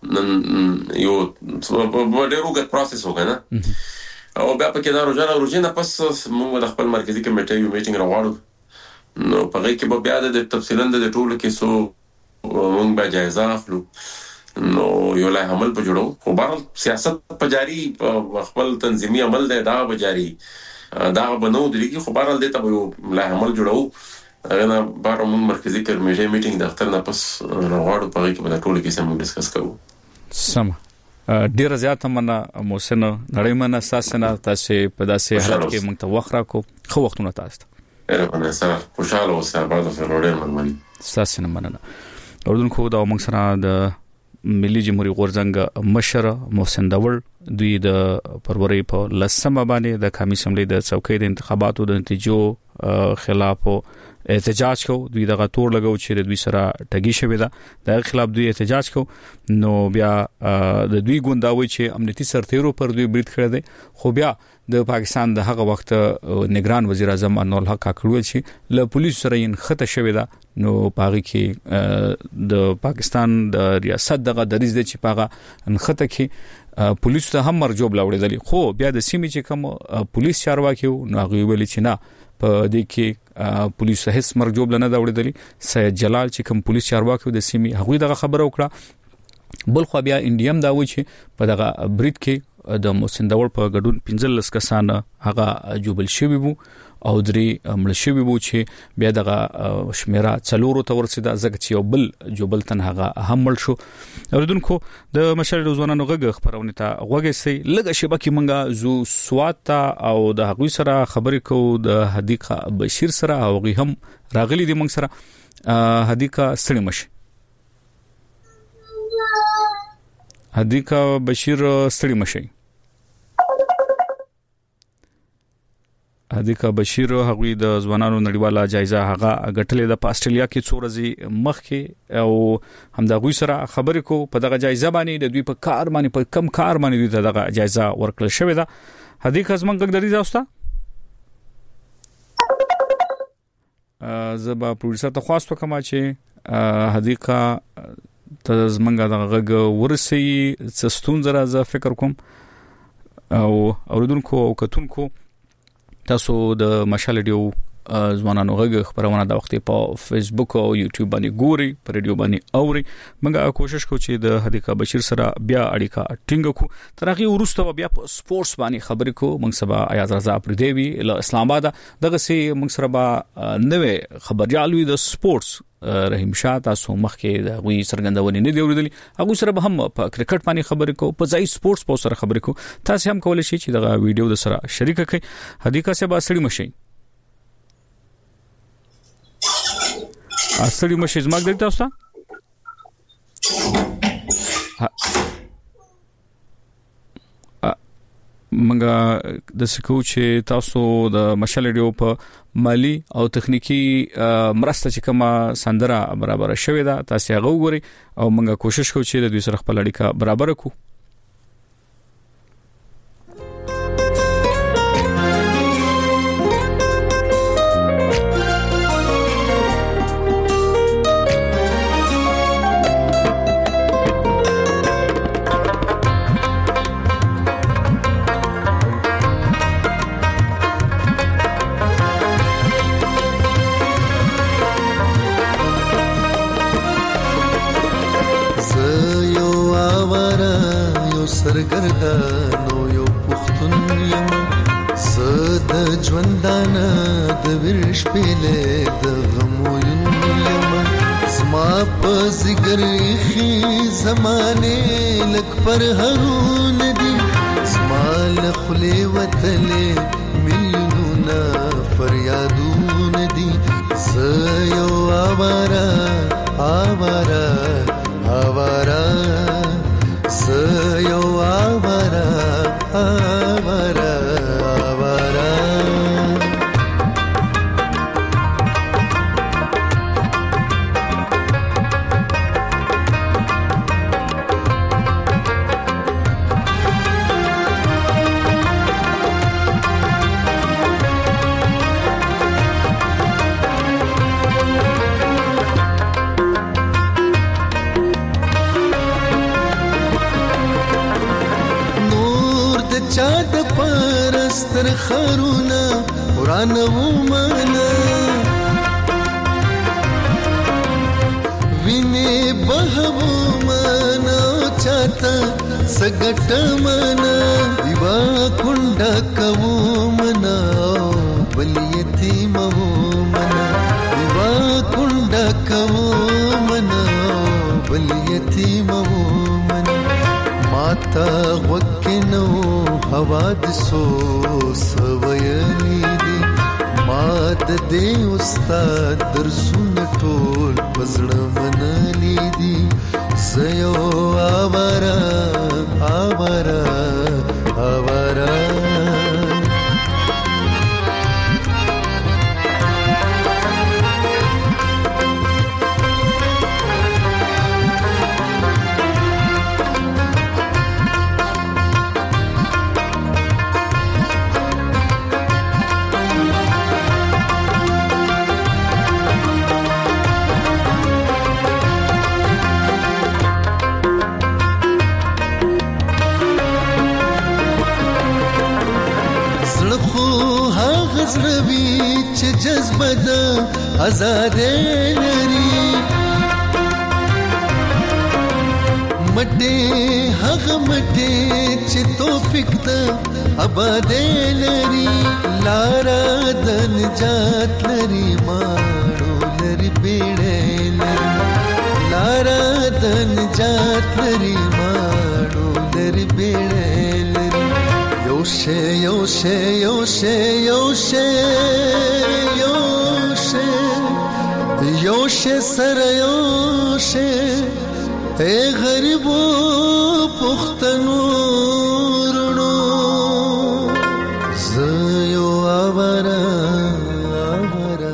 نن یو ډېر وګت پروسس وکنه او بیا په کې دا روزانه روزینه پس موږ د خپل مرکزی کمیټې یو میټینګ راوړو نو په هغه کې به بیا د تفصیلاً د ټولو کې سو موږ به جایزه اخلو نو یو لای عمل په جوړو خو بهر سیاست په جاری خپل تنظیمي عمل دی دا به جاری دا به نو درېږي خو بهر دې ته یو لای عمل جوړو هغه نه بهر موږ مرکزی کمیټې میټینګ د اختر نه پس راوړو په هغه کې به ټولو کې سم ډیسکس کوو سم ډیر زیات مننه محسن نړۍ مننه ساسنه تاسو په داسې حالت کې موږ ته وخت راکو خو وختونه تاسو ته اره سره خوشاله اوسه بعد فروډر مننه ساسنه مننه اوردونکو دا موږ سره د ملي جمهوریت غورځنګ مشر محسن داور دوی د فروری په لسمه باندې د قومي اسمبلی د څوکۍ د انتخاباتو د نتیجو خلاف احتجاج کو دوی دغه تور لګاو چې د دوی سره ټګي شوې ده د خلاف دوی احتجاج کو نو بیا د دوی ګونداوي چې امنیتي سرتیرو پر دوی برید کړی دی خو بیا د پاکستان د هغه وخت نگران وزیر اعظم انور الحق کاکړول چې له پولیس سره یې خطه شوې ده نو پاغي کې د پاکستان د ریاست دغه دریز دی چې پاغه خطه کې پولیس ته هم مرجوب لاوړېدل خو بیا د سیمې چې کوم پولیس چارواکي نو هغه ویل چې نه په دې کې پولیس هیڅ مرجوب نه دا وړېدلی سید جلال چې کوم پولیس چارواکي د سیمې هغه دغه خبره وکړه بل خو بیا انډیم دا و چې په دغه برید کې د محسن داور په ګډون پنځلس کسان هغه جوبل شوی وو او درې مړ شوی وو چې بیا دغه شمیره څلورو ته ورسېده ځکه چې یو بل جوبل تن هغه هم مړ شو اوردونکو د مشر روزانه غږ خبرونه ته غوږی سي لږه شبکه منګه زو سوات او د هغوی سره خبرې کو د حدیقه بشیر سره او غي هم راغلي دي موږ سره حدیقه سړی مشه حدیقه بشیر سړی مشه حدیقه بشیر هغوی د ځوانانو نړیواله جایزه هغه غټلې د استرالیا کې څو ورځې مخکې او هم د غوي سره خبرې کو په دغه جایزه باندې د دوی په کار باندې په کم کار باندې دوی ته دغه جایزه ورکړل شوې ده حدیقه زمنګ غږ درې ځاوسته زبا پروډوسر ته خواستو کما چې حدیقه ته زمنګ دغه غږ ورسي څستون زرا ز فکر کوم او اوردونکو او کتونکو تاسو د مشال ډیو ځوانانو غږ خبرونه د وخت په فیسبوک او یوټیوب باندې ګوري پر ریډیو باندې اوري موږ کوشش کوو چې د حدیقه بشیر سره بیا اړیکه ټینګ کو تر هغه وروسته بیا په سپورتس باندې خبرې کو موږ سبا ایاز رضا پردیوی له اسلام آباد دغه سي موږ سره با نوې خبريالوي د سپورتس رحیم شاه تاسو مخکې د غوي سرګندونې نه دی اوریدلې هغه سره به هم په کرکټ باندې خبرې کو په ځای سپورتس په سره خبرې کو تاسو هم کولای شئ چې دغه ویډیو د سره شریک کړئ حدیقه سه با سړی مشي اصلي مشي زماګ دی تاسو منګه د سکو چې تاسو د مشال ډیو په مالی او تخنیکی مرسته چې کومه سندره برابر شوې ده تاسو هغه وګورئ او منګه کوشش کوو چې د دوی سره خپل اړیکه برابر کړو سرګردانو یو پښتون یم زه د ژوندانه د ورش پیلې د غمو یم زما په زګر خي زمانه لک پر هرون دي زما له خلې وتلې مليونه فریادون دي زه یو آوارا آوارا آوارا زه یو آوارا آوارا آوارا د چا د پرستر خرونا قران ومنه ویني بهو منا چاته سګټ منا دیوا کونډه کو منا بل یتیم منا دیوا کونډه کو منا بل یتیم منا ماتا وکنو حوادثو سویلی دی ماد دې استاد درسونه ټول پزړه منلی دي زيو آوارا آوارا آوارا زړوي چې جذبه ده آزاد لري مټه هغه مټه چې توفیق ده آباد لري لارا د نجات لري ماړو لري بیړې لري لارا د نجات لري ماړو لري بیړې Yoshe, Yoshe, Yoshe, Yoshe, Yoshe, Yoshe sara Yoshe, e gharibo pukhtanو runo, zayo avara, avara.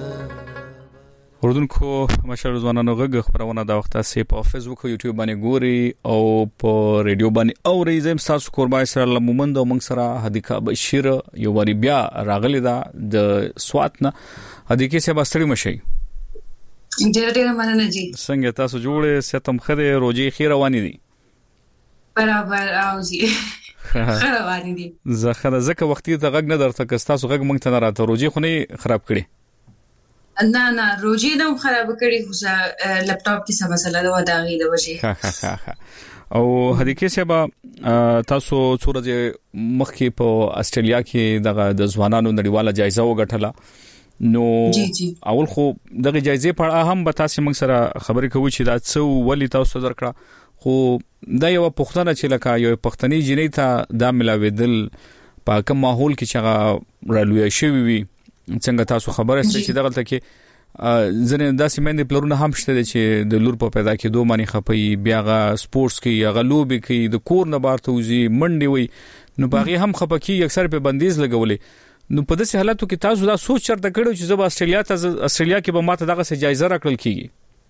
اردن کو مشر ځوانانو غږ خبرونه دا وخت سه په فیسبوک او یوټیوب باندې ګوري او په ریډیو باندې او ریزم تاسو قربای سره لمومند او موږ سره حدیقه بشیر یو وری بیا راغلی دا د سواتنه حدیقه سه بستړي مشي ډېر ډېر مننه جی څنګه تاسو جوړه ستم خره روزي خیر رواني دي برابر او جی خیر رواني دي زه خره زکه وختي ته غږ نه درته که تاسو غږ موږ ته نه راته روزي خو نه خراب کړي نه نه روزي نو خراب کړي خو لپټاپ کې څه مسله ده وداغي د وجه او حدیقه سبا تاسو څورځه مخکې په استرالیا کې دغه د ځوانانو نړیواله جایزه وګټله نو اول خو دغه جایزه په اړه هم به تاسو موږ سره خبرې کوو چې دا څو ولې تاسو درکړه خو دا یو پښتنه چې لکه یو پښتني جنې ته دا ملاویدل په کوم ماحول کې چې رالوي شوی وي څنګه تاسو خبره ستې چې دغه تکي ځنه داسې مېندې پلرونه هم شته چې د لور په پیدا کېدو باندې خپي بیاغه سپورتس کې یا غلوبي کې د کور نه بار توزي منډي وي نو باغي هم خپکی اکثر په بندیز لګولې نو په داسې حالاتو کې تاسو دا سوچ چرته کړو چې زه استرالیا ته استرالیا کې به ماته دغه څه جایزه راکړل کیږي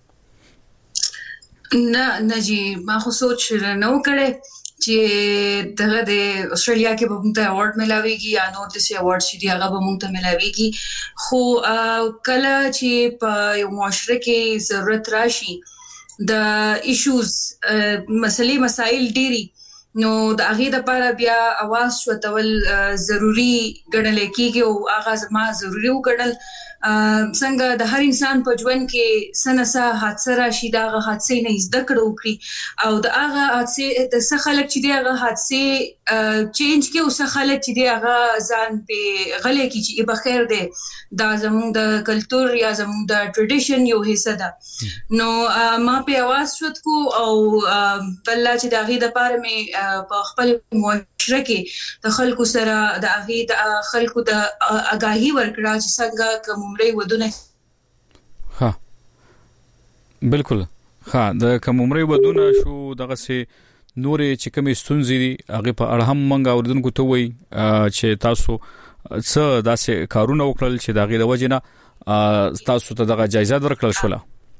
نه نه جی ما خو سوچ نه وکړې چې دغه د استرالیا کې به موږ ته ایوارډ ملاويږي یا نور د سي ایوارډ شي هغه به موږ ته ملاويږي خو کله چې په یو معاشره کې ضرورت راشي د ایشوز مسلې مسائل ډيري نو د هغه لپاره بیا आवाज شوتول ضروری ګڼل کېږي او اغاز ما ضروری وګڼل څنګه د هر انسان په ژوند کې سنسه حادثه راشي دا غه حادثه نه زده کړو کړی او د هغه حادثه د څه خلک چې د هغه حادثه چینج کې او څه خلک چې د هغه ځان په غلې کې چې به خیر دی دا زموږ د کلچر یا زموږ د ټریډیشن یو حصہ ده نو ما په आवाज شوت کو او بل چې د هغه د پاره مې په خپل معاشره کې د خلکو سره د هغه د خلکو د اگاهي ورکړه چې څنګه کوم عمرې ودونه ها بالکل ها د کوم عمرې ودونه شو دغه سي نورې چې کومې ستونزې دي هغه په اړه هم مونږ اوردونکو ته وای چې تاسو څه داسې کارونه وکړل چې دغه د وجنه تاسو ته دغه جایزه درکړل شوله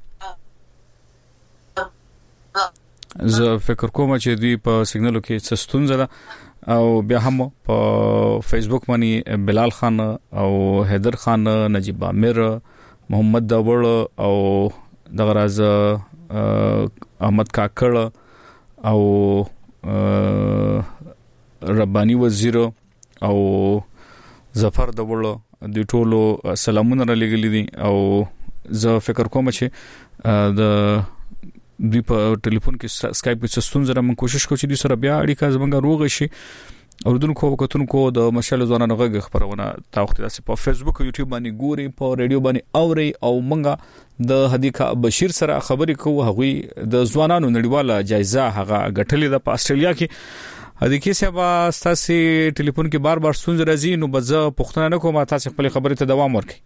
زه فکر کوم چې دوی په سیګنالو کې څه ستونزه ده او بیا هم په فیسبوک باندې بلال خان او حیدر خان نجیب امیر محمد داوړ او دغه راز احمد کاکړ او رباني وزیر او ظفر دولو د ټولو سلامونه را لګلې دي او زه فکر کوم چې د دوی په ټلیفون کې سکایپ کې ستونزه را من کوشش کوم چې دوی سره بیا اړیکه زمونږ روغ شي اوردونکو وکټونکو د مشال ځوانانو غږ خبرونه تا وخت داسې په فیسبوک او یوټیوب باندې ګوري په ریډیو باندې اوري او منګه د حدیقه بشیر سره خبرې کوو هغه د ځوانانو نړیواله جایزه هغه غټلې د استرالیا کې حدیقه سبا ستاسو ټلیفون کې بار بار ستونزه راځي نو بزه پښتنه نه کوم تاسو خپل خبرې ته دوام ورکړئ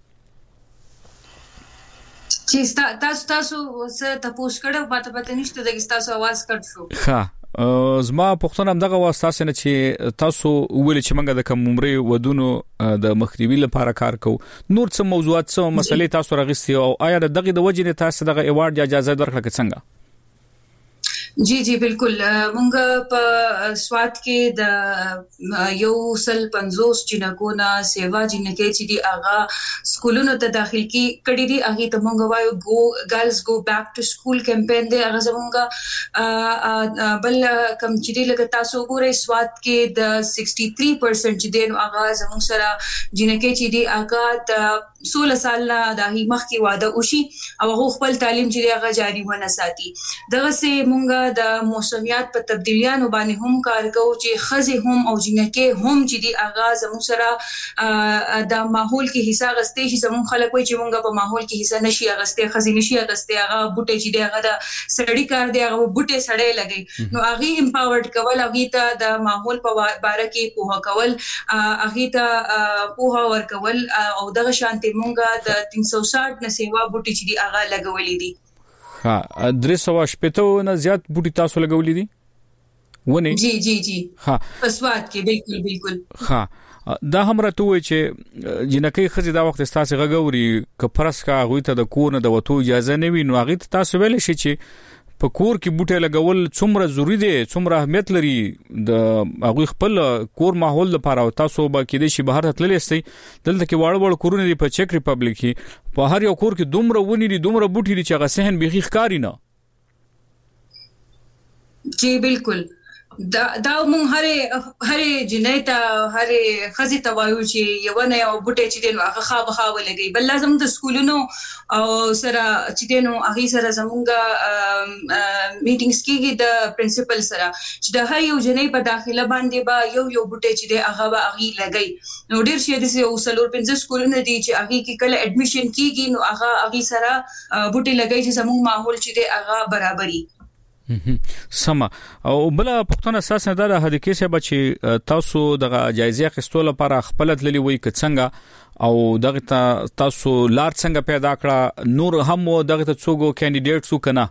چې تاسو تاسو څه تاسو کړه پته پته نشته د تاسو आवाज کټ شو ها زما پښتون هم دغه واسطه نه چې تاسو ویل چې منګه د کوم عمرې ودونو د مخنیوي لپاره کار کوو نور څه موضوعات څه مسلې تاسو راغستي او آیا دغه د وجې نه تاسو دغه ایوارډ یا اجازه درکړه څنګه جی جی بالکل مونږ په سواد کې د یو سل پنځوس جنکو نه سیوا جنکې چې دی اغا سکولونو ته داخل کی کړي دي اغه ته مونږ وایو ګو ګرلز ګو بیک ټو سکول کمپین دی اغه زمونږ بل کم چې دی لکه تاسو ګورئ سواد کې د سکسټي تھری پرسنٹ چې دی نو اغا زمونږ سره جنکې چې دی اغا د سولہ سال نه د مخ کې واده وشي او هغه خپل تعلیم چې دی اغا جاری ونه ساتي دغه سه مونږ د موسمیات په تبدیلیانو باندې هم کار کوو چې خزه هم او جنکه هم چې دی اغاز مو سره د ماحول کې حصہ غستې شي زمون خلک وي چې مونږ په ماحول کې حصہ نشي غستې خزه نشي غستې هغه بوټي چې دی هغه د سړی کار دی هغه بوټي سړی لګي نو هغه امپاورډ کول هغه ته د ماحول په باره کې پوهه کول هغه ته پوهه ورکول او دغه شانتي مونږ د تین سو شاټ نه سیوا بوټي چې دی هغه لګولې دي ها درې سو شپږ نه زیات بوټي تاسو لګولې دي ونه جی جی جی ها پسواد کې بالکل بالکل ها دا هم راته وای چې جنکې خزي دا وخت تاسو غغوري ک پرس کا غوي ته د کور نه د وته اجازه نه وي نو هغه تاسو ویل شي چې په کور کې بوټي لګول څومره ضروری دي څومره اهمیت لري د هغه خپل کور ماحول لپاره تاسو به کې دي شي بهر تللی استي دلته کې واړ واړ کورونه دي په چک ریپبلیک کې په هر یو کور کې دومره ونی دي دومره بوټي دي چې هغه سهن بيخي ښکاری نه جی بالکل دا دا مون هره هره جنیتا هره خزي توایو چې یو نه یو بوټي چې دین هغه خاب خاب لګي بل لازم د سکولونو او سره چې دینو هغه سره زمونږه میټینګز کېږي د پرنسپل سره چې د هر یو جنې په داخله باندې با یو یو بوټي چې دی هغه به هغه لګي نو ډیر شي د یو سلور پنځه سکولونه دي چې هغه کې کله اډمیشن کېږي نو هغه هغه سره بوټي لګي چې زموږ ماحول چې دی هغه برابرۍ سما او بل پښتون اساس نه دا حدیقه سه بچي تاسو دغه جایزه خستو لپاره خپل تللی وای ک څنګه او دغه تاسو لار څنګه پیدا کړه نور هم دغه څوګو کینډیډیټ سو کنه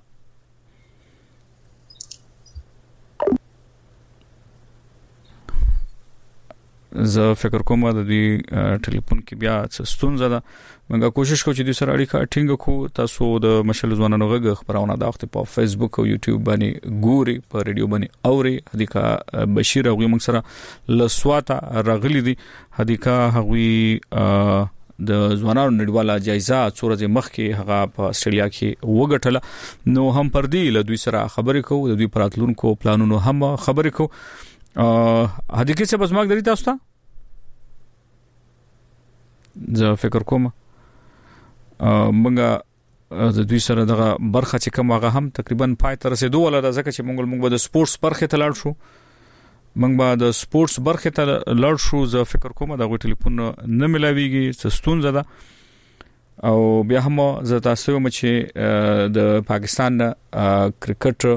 زه فکر کوم د دې ټلیفون کې بیا ستونزه ده موږ کوشش کوو چې د سره اړیکه ټینګ کو تاسو د مشل ځوانانو غږ خبرونه د وخت په فیسبوک او یوټیوب باندې ګوري په ریډیو باندې اوري حدیقه بشیر او موږ سره لسواته راغلي دي حدیقه هغوی د ځوانانو نړیواله جایزه څورځ مخ کې هغه په استرالیا کې وګټله نو هم پر دې له دوی سره خبرې کوو د دوی پراتلونکو پلانونو هم خبرې کوو حدیقه څه بس ماګ درې تاسو ته زه فکر کوم منګه د دوی سره دغه برخه چې کوم هغه هم تقریبا پای تر رسیدو ولا د ځکه چې مونږ مونږ د سپورتس برخه ته لاړ شو مونږ به د سپورتس برخه ته لاړ شو زه فکر کوم دا غو ټلیفون نه ملاويږي څه ستونزه ده او بیا هم زه تاسو هم چې د پاکستان کرکټ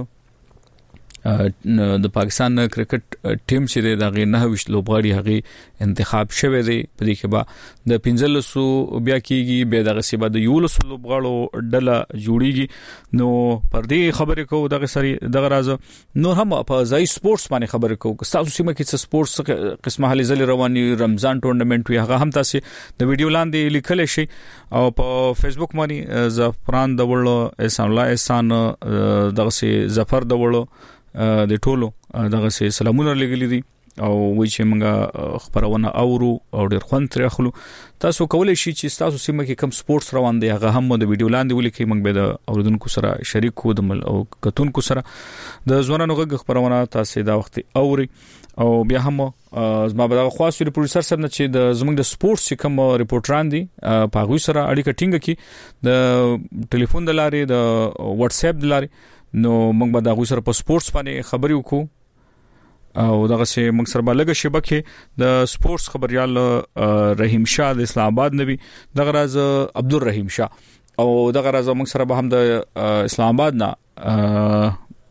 د پاکستان کرکټ ټیم چې د غیر نه وشت لوبغاړي هغه انتخاب شوه دی په دې کې به د پنځلسو بیا کېږي به دغه سیبه د یولسو لوبغاړو ډله جوړیږي نو پر دې خبرې کوو دغه سری دغه راز نو هم په ځای سپورتس باندې خبرې کوو تاسو سیمه کې څه سپورتس قسمه هلي ځل رواني رمضان ټورنمنت وي هغه هم تاسو د ویډیو لاندې لیکل شي او په فیسبوک باندې زعفران د وړو احسان الله احسان دغه سي ظفر د وړو د ټولو دغه سي سلامونه لګلې دي او وی چې موږ خبرونه اورو او ډیر خوند تر اخلو. تاسو کولای شئ چې تاسو سیمه کې کم سپورتس روان دي هغه هم د ویډیو لاندې ولیکئ، موږ به د اوریدونکو سره شریک کوو د مل او کتونکو سره د ځوانانو غږ خبرونه تاسو دا وخت اوري. او بیا هم زما به دا خاص ویډیو پروډوسر سره چې د زموږ د سپورتس کوم ریپورټران دي په هغه سره اړیکه ټینګه کی د ټلیفون د لارې د واتس اپ د لارې، نو موږ به دا غو سره په سپورتس باندې خبري وکړو. او دغه سه موږ سره بلګه شبکه د سپورتس خبريال رحیم شاه د اسلام آباد نبی، دغه راز عبدالرحیم شاه او دغه راز موږ سره به هم د اسلام آباد نه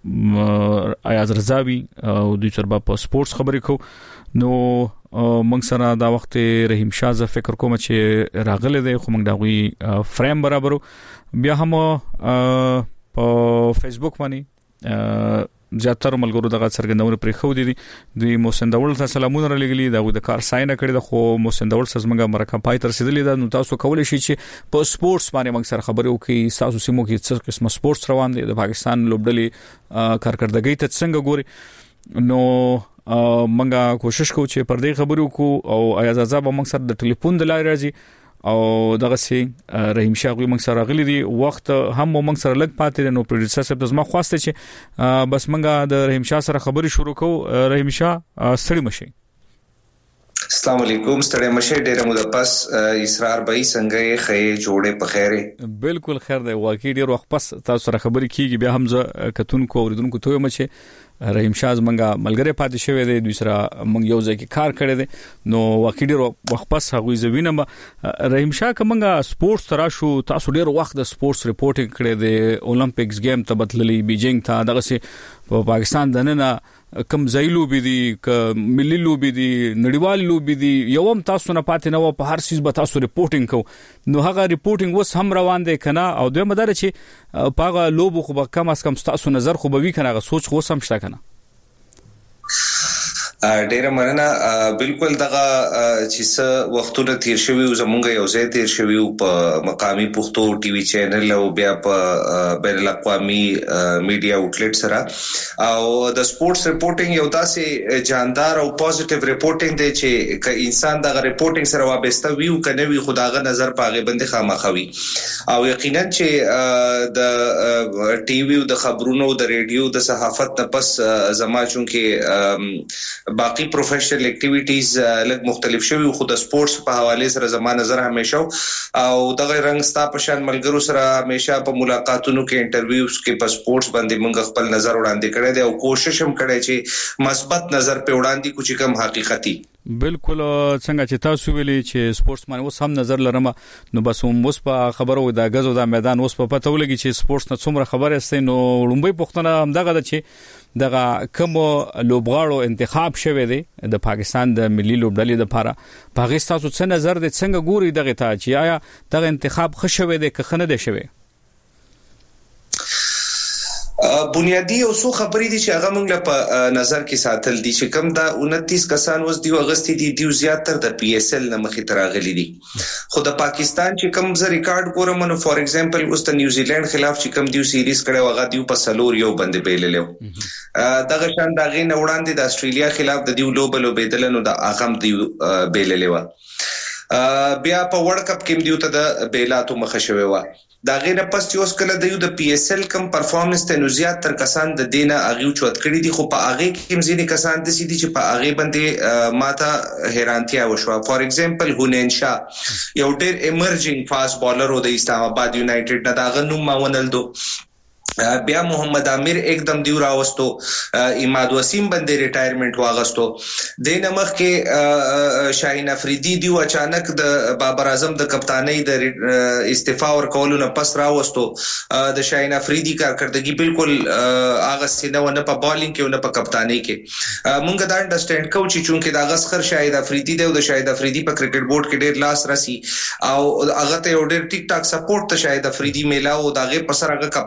ایاز رضاوی او د چربا په سپورتس خبرې کو. نو موږ سره دا وخت رحیم شاه ز فکر کوم چې راغله دی، خو موږ دا غوي فریم برابرو. بیا هم په فیسبوک باندې زیاتره ملګرو دغه څرګندونه پرې خو دي دوی محسن داول ته سلامونه لګلي دا د کار ساين کړی د خو محسن داول سره موږ مرکه پای تر رسیدلې ده. نو تاسو کولای شئ چې په سپورتس باندې موږ سره خبرې وکړئ، تاسو سیمو کې څه قسم سپورتس روان دي، د پاکستان لوبډلې کارکړدګۍ ته څنګه ګوري. نو موږ کوشش کوو چې پر دې خبرې وکړو او ایاز آزاد موږ سره د ټلیفون د لارې راځي او دغه سي رحیم شاه غوي موږ سره غلي دي وخت هم موږ سره لګ پاتې نو پروډوسر صاحب د زما خواسته چې بس موږ د رحیم شاه سره خبري شروع کوو. رحیم شاه ستړي مشي. السلام علیکم. ستړي مشي ډېر مو د پس اسرار بای څنګه خې جوړې په خیره؟ بالکل خیر دی، واقعي ډېر وخت پس تاسو سره خبري کیږي. بیا هم ز کتونکو اوریدونکو ته یم چې رحیم شاه زمونږه ملګری پاتې شوی دی، دوی سره موږ یو ځای کې کار کړی دی. نو واقعي ډېر وخت پس هغه زوینم رحیم شاه کومه سپورتس ترا شو، تاسو ډېر وخت د سپورتس ریپورټینګ کړی دی، اولمپیکس گیم ته بدللی بیجینګ ته، دغه سي په پاکستان دنه کم زایلو بي دي ک ملي لوبي دي نړیوال لوبي دي، یوم تاسو نه پاتې نه و په هر سیس به تاسو ریپورټینګ کو. نو هغه ریپورټینګ وس هم روان دي کنه او دوی مدار چې پاغه لوب خو به کم اس کم تاسو نظر خو به وی کنه سوچ خو سم شته کنه. ډیره مننه. بالکل دغه چې څه وختونه تیر شوی او زمونږ یو ځای تیر شوی په مقامی پښتو ټي وي چینل او بیا په بین الاقوامي میډیا اوټلیټ سره او د سپورتس ریپورټینګ یو داسې جاندار او پوزټیو ریپورټینګ دی چې ک انسان دغه ریپورټینګ سره وابسته وي او کنه وي خداغه نظر پاغه باندې خامخوي او یقینا چې د ټي وي او د خبرونو د ریډیو د صحافت نه پس زما چونکه باقی پروفیشنل اکټیویټیز لږ مختلف شوی خو د سپورتس په حواله سره زمانه نظر همیشه او دغه رنګ ستا په شان ملګرو سره همیشه په ملاقاتونو کې انټرویوز کې په سپورتس باندې موږ خپل نظر وړاندې کړی دی او کوشش هم کړی چې مثبت نظر په وړاندې کوم کم حقیقتي. بالکل څنګه چې تاسو ویلي چې سپورتس باندې اوس هم نظر لرم، نو بس هم اوس په خبرو د غزو د میدان اوس په پته ولګي چې سپورتس نه څومره خبره است. نو لومبي پښتنه هم دغه د چې دغه کوم لوبغاړو انتخاب شوه دی د پاکستان د ملي لوبډلې لپاره، په هغه تاسو څه نظر دي، څنګه ګوري دغه ته چې آیا دغه انتخاب ښه شوه دی که خنه دی شوه؟ بنیادی او څو خبرې دي چې هغه موږ په نظر کې ساتل دي چې کوم دا انتیس کسان وس دی اگست دي دیو زیاتره د پی ایس ال نه مخې تراغلي دي. خو د پاکستان چې کوم ز ریکارډ ګورم نو فور ایگزامپل اوس د نیوزیلند خلاف چې کوم دیو سیریز کړي وغه دیو په سلور یو باندې بیللو، دغه شان دغه نه وړاندې د استرالیا خلاف د دیو لوبلو بیدل نو د اغم دیو بیللو، بیا په ورلد کپ کې دیو ته د بیلاتو مخه شوی و. دا غینه پس چې اوس کله د یو د پی ایس ال کم پرفارمنس ته نو زیات تر کسان د دینه اغه چوت کړی دي، خو په اغه کې مزيني کسان د سيدي چې په اغه باندې ماته حیرانتیا وشو. فور ایگزامپل هونین شاه یو ډېر ایمرجینګ فاست بالر و د اسلام آباد یونایټډ نه دا غنوم ماونل دو، بیا محمد عامر एकदम دیو راوستو، اماد وسیم باندې ریټایرمنټ واغستو، د نمخ کې شاهین افریدی دیو اچانک د بابر اعظم د کپتانی د استعفا ورکولو نه پس راوستو. د شاهین افریدی کارکړدګي بالکل هغه سینه ونه په بالینګ کې نه په کپتانی کې مونږ دا انډرسټاند کوو چې چونکه دا غسخر شاهین افریدی دی او د شاهین افریدی په کرکټ بورډ کې ډېر لاس راسي او هغه ته ډېر ټیک ټاک سپورټ ته شاهین افریدی میلاو، دا غي پسر هغه کپتان هم جوړ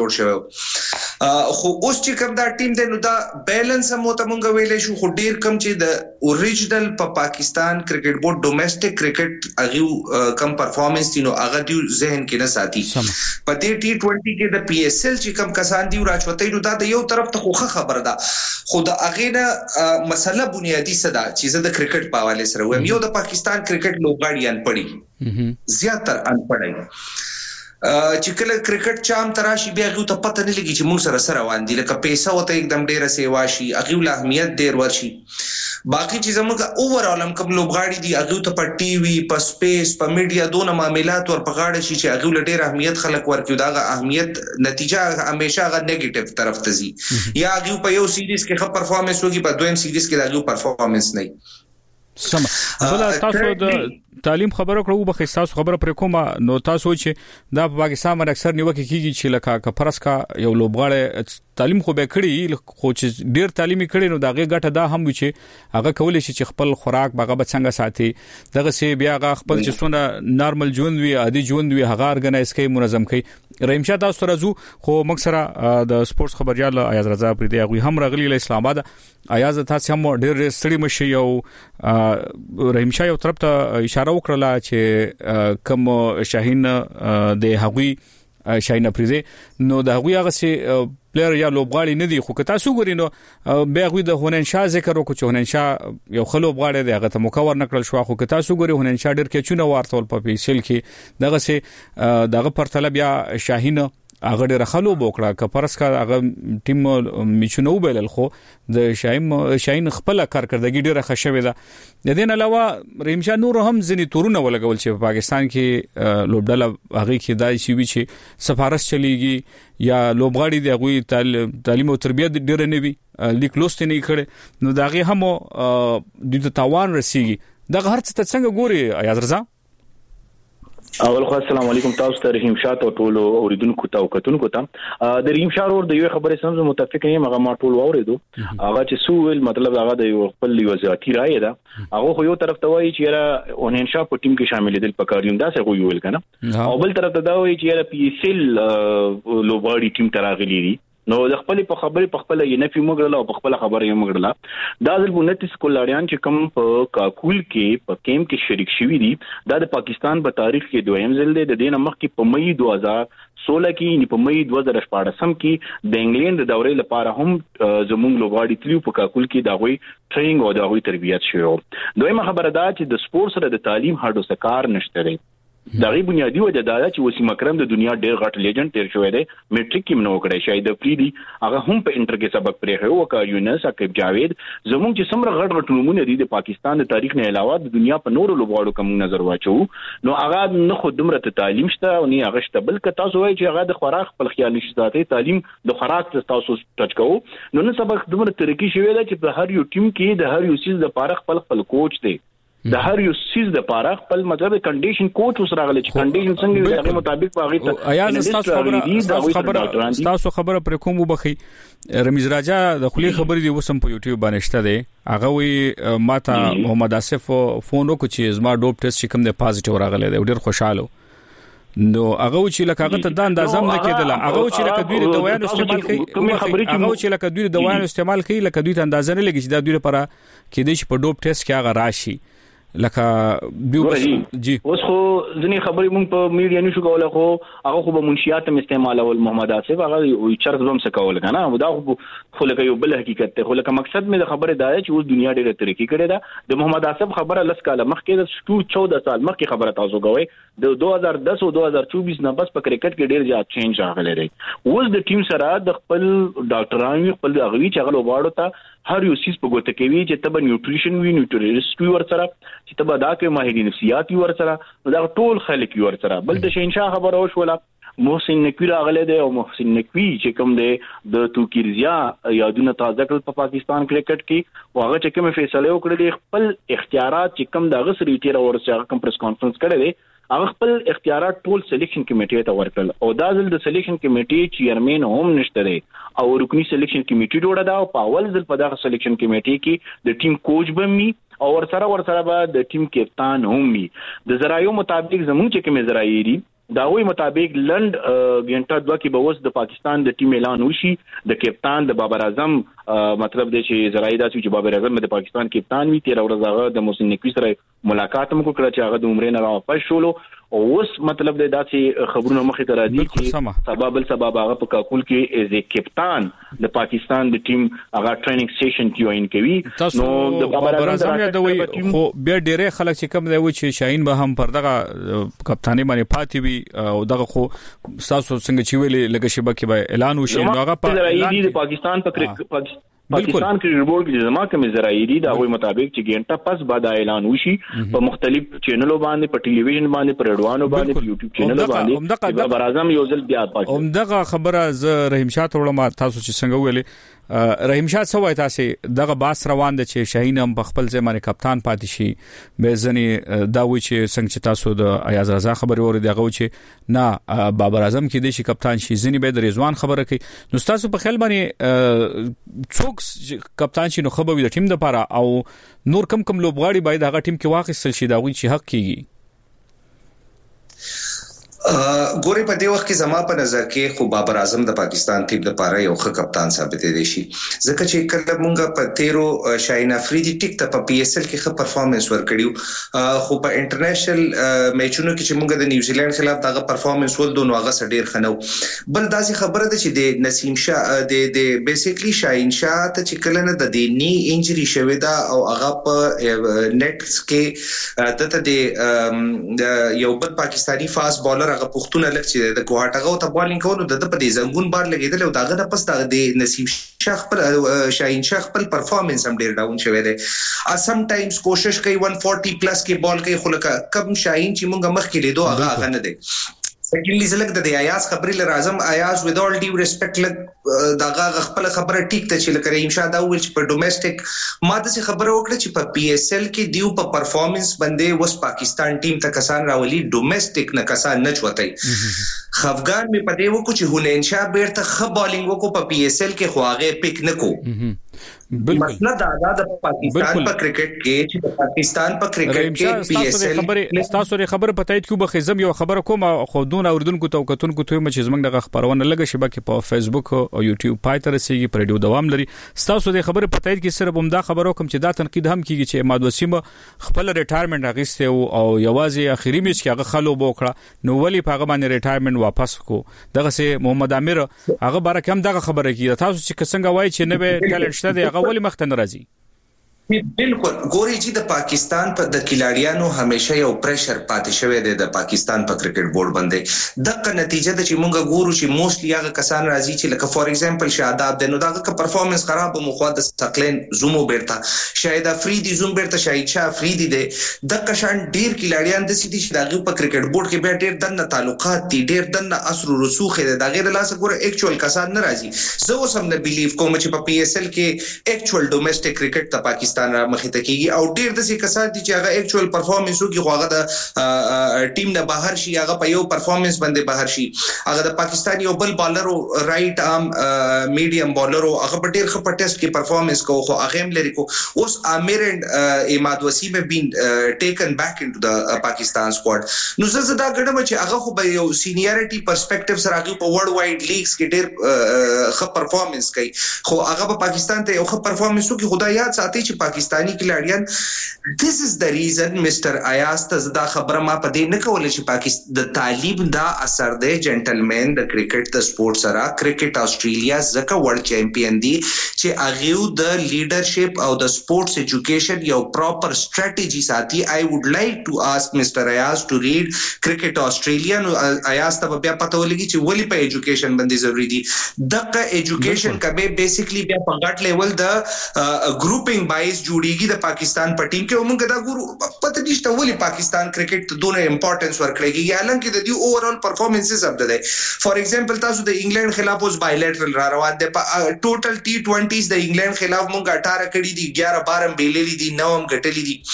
جوړ شوی خو اوس چې کوم دا ټیم دی نو دا بیلانس هم ته مونږ ویلې شو خو ډیر کم چې د اوریجنل په پاکستان کرکټ بورډ ډومېسټک کرکټ هغه کم پرفارمنس دي نو هغه دی ذهن کې نه ساتي په دې ټي ټوئنټي کې د پی ایس ایل چې کم کسان دی راچوتای نو دا د یو طرف ته خوخه خبر ده خو د اغه نه مسله بنیادی صدا چې د کرکټ په حواله سره وایم یو د پاکستان کرکټ لوبغاړي ان پړي زیاتر ان پړي چې کله کرکټ چام تراشي بیا غو ته پته نه لګي چې موږ سره سره روان دي لکه پیسې وته एकदम ډیره سیوا شي اغه له اهمیت ډیر ورشي باقي چې زموږ اوورال هم کوم لوبغاړي دي اغه ته په ټي وي په سپیس په میډیا دونه معاملات ور پغاړه شي چې اغه له ډیر اهمیت خلک ورکو دا اهمیت نتیجه همیشه غا نیگیټیو طرف ته زی یا اغه په یو سیریز کې ښه پرفارمنس وږي په دویم سیریز کې دا پرفارمنس نه سم بل تاسو د تعلیم خبرو کړو به تاسو خبره پر کومه نو تاسو چې دا په پاکستان باندې اکثر نیوکه کیږي چې لکه کفرس کا یو لوبغاړی تعلیم خو به کړی خو چې ډیر تعلیمي کړي نو داغه ګټه دا هم چې هغه کولای شي چې خپل خوراک هغه به څنګه ساتي دغه سي بیا هغه خپل چې څونه نارمل ژوند وي عادي ژوند وي هغه ارګنایز کوي منظم کوي رحیم شاه تاسو راځو خو مکسره د سپورتس خبريال ایاز رضا پر دی هغه هم راغلی له اسلام آباد ایاز تاسو هم ډیر ستړي مشي یو رحیم شاه یو طرف ته اشاره وکړه چې کوم شاهین د هغوی شاهین افریدي نو د هغوی هغه سي پلیئر یا لوبغاړي نه دي خو که تاسو ګورئ نو بیا غوي د هونن شاه ذکر وکړو چې هونن شاه یو خلوب غاړي دی هغه ته مکور نکړل شو خو که تاسو ګورئ هونن شاه ډیر کې چونه ورتول په پیسل کې دغه سي دغه پر طلب یا شاهین هغه ډیر خلوب وکړه که پرس کا هغه ټیم میچونه وبلل خو د شاهین شاهین خپل کارکردګي ډیره ښه ده د دې نه علاوه رحیم شاه نور هم ځنی تورونه ولګول چې په پاکستان کې لوبډله هغه کې دای شي چې سفارش چلیږي یا لوبغاړي دی هغه تعلیم او تربیت ډیره نه وي لیک لوست نه کړي نو داغه هم د تاوان رسیږي دغه هرڅ ته څنګه ګوري ایاز رضا اول خو السلام علیکم تاسو ته رحیم شاه او ټول اوریدونکو ته او کتونکو ته د رحیم شاه ور د یو خبرې سم متفق یم هغه ما ټول اوریدو هغه چې سوول مطلب هغه د یو خپل وزارتي رائے ده هغه خو یو طرف ته وایي چې را اونین شاه په ټیم کې شامل دي په کاریوم دا څه ویل کنه او بل طرف ته دا وایي چې را پی ایس ایل لوبغاړي ټیم تراغلی دي نو د خپل په خبرې په خپل یې نفي مګړل او په خپل خبرې یې مګړل دا ځل بنتیس کولاریان چې کوم په کاکول کې په کیم کې شریک شوی دي دا د پاکستان په تاریخ کې دویم ځل دی د دې نمخ کې په مئی دوه هزار سولہ کې په مئی دوه هزار شپږ کې د انګلند د دورې لپاره هم زموږ لوبغاړي تلیو په کاکول کې دا غوي ټریننګ او دا غوي تربیت شوی دویمه خبره دا چې د سپورت سره د تعلیم هډو سکار نشته دی دا غي بنیادی وجه دا چې وسیم اکرم د دنیا ډېر غټ لیجنډ تیر شوی دی میټریک کې نو کړی شاید فریدي هغه هم په انټر کې سبق پرې هو کا یونس اکب جاوید زموږ چې سمره غټ غټ نمونه دي د پاکستان د تاریخ نه علاوه د دنیا په نورو لوبغاړو کوم نظر واچو نو هغه نه خو دمره تعلیم شته او نه هغه شته بلکې تاسو وایي چې هغه د خوراک خپل خیال نشته تعلیم د خوراک تاسو ټچ کوو نو نه سبق دمره طریقې شوی دی چې په هر یو ټیم کې د هر یو سیز د پاره خپل خپل کوچ دی د هر یو سیز د پاره خپل مطلب کنډیشن کوچ اوس راغلی چې کنډیشن څنګه دی هغه مطابق باغی ته ایاز تاسو خبره خبره تاسو خبره پر کوم وبخي رمیز راجا د خلی خبرې دی وسم په یوټیوب باندې شته دی هغه وی ماته محمد اسف فون وکړ چې زما ډوپ ټیسټ کوم دی پازیټیو راغلی دی ډیر خوشاله نو هغه چې لکه هغه ته د اندازم نه کېدله هغه چې لکه دوی د دوايانو استعمال کوي هغه چې لکه دوی د دوايانو استعمال کوي لکه دوی ته اندازه نه لګي چې دا دوی لپاره کې دي چې په ډوپ ټیسټ کې هغه راشي لکه دیو بس جی اوس خو ځنی خبرې مونږ په میډیا نشو کولای خو هغه خو به منشيات هم استعمال اول محمد اسف هغه چرته هم څه کول کنه دا خو لکه یو بل حقیقت ته خو لکه مقصد مې د خبره دا چې اوس دنیا ډېره ترقی کړې ده د محمد اسف خبره لس کاله مخکې د چودہ سال مخکې خبره تاسو کوي د دوه هزار دس او دوه هزار چوبیس نه بس په کرکټ کې ډېر زیات چینج راغلی دی اوس د ټیم سره د خپل ډاکټرانو خپل غوي چې هغه وباړو ته هر یو سیس په ګوته کوي چې تبه نیوټریشن وی نیوټریست وی ورسره چې تبه دا کې ماهرین نفسیات وی ورسره دا ټول خلک وی ورسره بل د شینشاه خبره وشوله محسن نقوی راغله دی او محسن نقوی چې کوم دی د توکیرزیا یادونه تازه کړل په پاکستان کرکټ کې واغه چې کوم فیصله وکړي خپل اختیارات چې کوم د غسر ریټیر ورسره کوم پریس کانفرنس کړی دی هغه خپل اختیارات ټول سلیکشن کمیټې ته ورکړل او دا ځل د سلیکشن کمیټې چیرمن هم نشته دی او رکنی سلیکشن کمیټې جوړه ده او په اول ځل په دغه سلیکشن کمیټې کې د ټیم کوچ بمي او ورسره ورسره به د ټیم کپتان هم وي د زرایو مطابق زموږ چې کوم زرایي دي دا وی مطابق لند ګنټه دوه کې به وس د پاکستان د ټیم اعلان وشي د کپتان د بابر اعظم مطلب دی چې زرایدا چې بابر اعظم د پاکستان کپتان وی تیر ورځ هغه د محسن نقوی سره ملاقات هم وکړه چې هغه د عمرې نه واپس شولو او اوس مطلب دی دا چې خبرونه مخې ته راځي چې سبب سبب هغه په کاکول کې ایز ا کپتان د پاکستان د ټیم هغه ټریننګ سټیشن کې وین کوي نو د بابر اعظم یا د وی خو بیا ډېرې خلک چې کوم دی و چې شاهین به هم پر دغه کپتانی باندې پاتې وي او دغه خو تاسو څنګه چې ویلې لکه شبکې به اعلان وشي نو هغه په اعلان د پاکستان په پاکستان کرکټ بورډ کې زما کوم زرايري دا وایي مطابق چې ګنټه پس بعد اعلان وشي په مختلف چینلونو باندې په ټلویزیون باندې په رډوانو باندې په یوټیوب چینل باندې بابر اعظم یو ځل بیا پاتې هم دغه خبره ز رحیم شاه ته وړم تاسو چې څنګه ویلې رحیم شاه څه وایي تاسو دغه باس روان دي چې شاهین هم په خپل ځای باندې کپتان پاتې شي به ځنی دا وایي چې څنګه چې تاسو د ایاز رضا خبرې اوري دغه چې نه بابر اعظم کې د شي کپتان شي ځنی به د رضوان خبره کوي نو تاسو په خیال باندې څوک کپتان شي نو خبرې د ټیم لپاره او نور کم کم لوبغاړي باید هغه ټیم کې واخیستل شي دا وایي چې حق کیږي ګوري په دې وخت کې زما په نظر کې خو بابر اعظم د پاکستان ټیم لپاره یو ښه کپتان ثابت دي شي ځکه چې کله مونږ په تیرو شاهین افریدي ټیک ته په پی ایس ال کې ښه پرفارمنس ورکړیو خو په انټرنیشنل میچونو کې چې مونږ د نیوزیلند خلاف دغه پرفارمنس ول دوه هغه سډیر خنو بل داسې خبره ده چې د نسیم شاه د د بیسیکلی شاهین شاه ته چې کله نه د دینی انجری شوې ده او هغه په نیټس کې دته د یو بل پاکستانی فاست بالر هغه پښتون لک چې د کوهاټغه او ته بالینګ کوو د په دې زنګون بار لګیدل او داغه د پس د نسیم شاه خپل شاهین شاه خپل پرفارمنس هم ډیر ډاون شوی دی ا سم ټایمز کوشش کوي one forty پلس کې بال کوي خو لکه کم شاهین چې مونږ مخ کې لیدو هغه هغه نه دی سیکنډلی زلک د ایاز خبرې لر اعظم ایاز وذ اول ډیو ریسپیکټ لک دغه خپل خبره ټیک ته چې لکه رحیم شاه دا ویل چې په ډومېسټک ماده څخه خبره وکړه چې په پی ایس ال کې دیو په پرفارمنس باندې وس پاکستان ټیم ته کسان راولي ډومېسټک نه کسان نه چوتای خفغان می پدې وکړو چې هولین شاه بیرته خ بالینګ وکړو په پی ایس ال کې خو هغه پک نکو بالکل دا د پاکستان په کرکټ کې چې د پاکستان په کرکټ کې پی ایس ال خبره تاسو لري خبره پتاید کو به خزم یو خبره کوم خو دون اوردونکو تو کتونکو ته چې زمنګ دغه خبرونه لګه شبکه په فیسبوک او یوټیوب پای تر سیږي پر ریډیو دوام لري تاسو د خبره پتاید کې صرف هم دا خبرو کوم چې دا تنقید هم کیږي چې اماد وسیم خپل ریټایرمنټ اغسته او یوازې اخیری میچ کې هغه خلو بوکړه نو ولی په هغه باندې ریټایرمنټ واپس کو دغه سه محمد امیر هغه بار کم دغه خبره کیږي تاسو چې څنګه وایي چې نه به ټالنت شته دی هغه ولی مخته ناراضي بالکل ګوري چې د پاکستان په د کلاډیانو همیشه یو پریشر پاتې شوی دی د پاکستان په کرکټ بورډ باندې دغه نتیجه د چې مونږ ګورو چې موستلی هغه کسان راځي چې لکه فور ایگزامپل شاداب د نو دغه پرفارمنس خراب مو خو د سکلین زومو بیرته شاید افریدي زوم بیرته شاید شاه افریدي دی دغه شان ډیر کلاډیان د سيتي چې دغه په کرکټ بورډ کې به ډیر دنه تعلقات دي ډیر دنه اثر رسوخ دي دغه د لاس ګوره اکچوال کسان نه راځي زه اوس هم نه بیلیو کوم چې په پی ایس ال کې اکچوال ډومېسټک کرکټ ته پاکستان را مخې ته کیږي او ډیر د څه کسان دي چې هغه اکچوال پرفارمنس وکي خو هغه د ټیم نه بهر شي هغه په یو پرفارمنس باندې بهر شي هغه د پاکستان یو بل بالر او رائټ ارم میډیم بالر او هغه په ډیر ښه ټیسټ کې پرفارمنس کوي خو هغه هم لري کو اوس امیر اند اماد وسیم بین ټیکن بیک انټو د پاکستان سکواډ نو زه زدا غړم چې هغه خو به یو سینیریټي پرسپیکټیو سره هغه په ورلد وایډ لیګز کې ډیر ښه پرفارمنس کوي خو هغه په پاکستان ته یو ښه پرفارمنس کوي خدای یاد ساتي چې پاکستاني کلاډیان this is the reason مستر ایاز ته زدا خبره ما پدې نه کول چې پاکستان د تعلیم دا اثر دی جنټلمن د کرکټ د سپورت سره کرکټ استرالیا زکه ورلد چمپیون دی چې هغه د لیډرشپ او د سپورتس ایجوکیشن یو پراپر سټریټجی ساتي I would like to ask Mister Ayaz to read cricket Australia نو ایاز ته بیا پته ولګي چې ولی په ایجوکیشن باندې ضروری دي دغه ایجوکیشن کبه بیسیکلی بیا په غټ لیول د ګروپینګ بایز جوړیږي د پاکستان په ټیم کې موږ دا ګورو پته نشته ولی پاکستان کرکټ ته دونه امپورټنس ورکړي حالانکه د دې اوورال پرفارمنسز اپ ده فور ایگزامپل تاسو د انګلند خلاف اوس بایلیټرل را روان دي ټوټل ټي ټوئنټیز د انګلند خلاف موږ اٹھارہ کړي دي اګیارہ بارہ بیللي دي نو هم ګټلي دي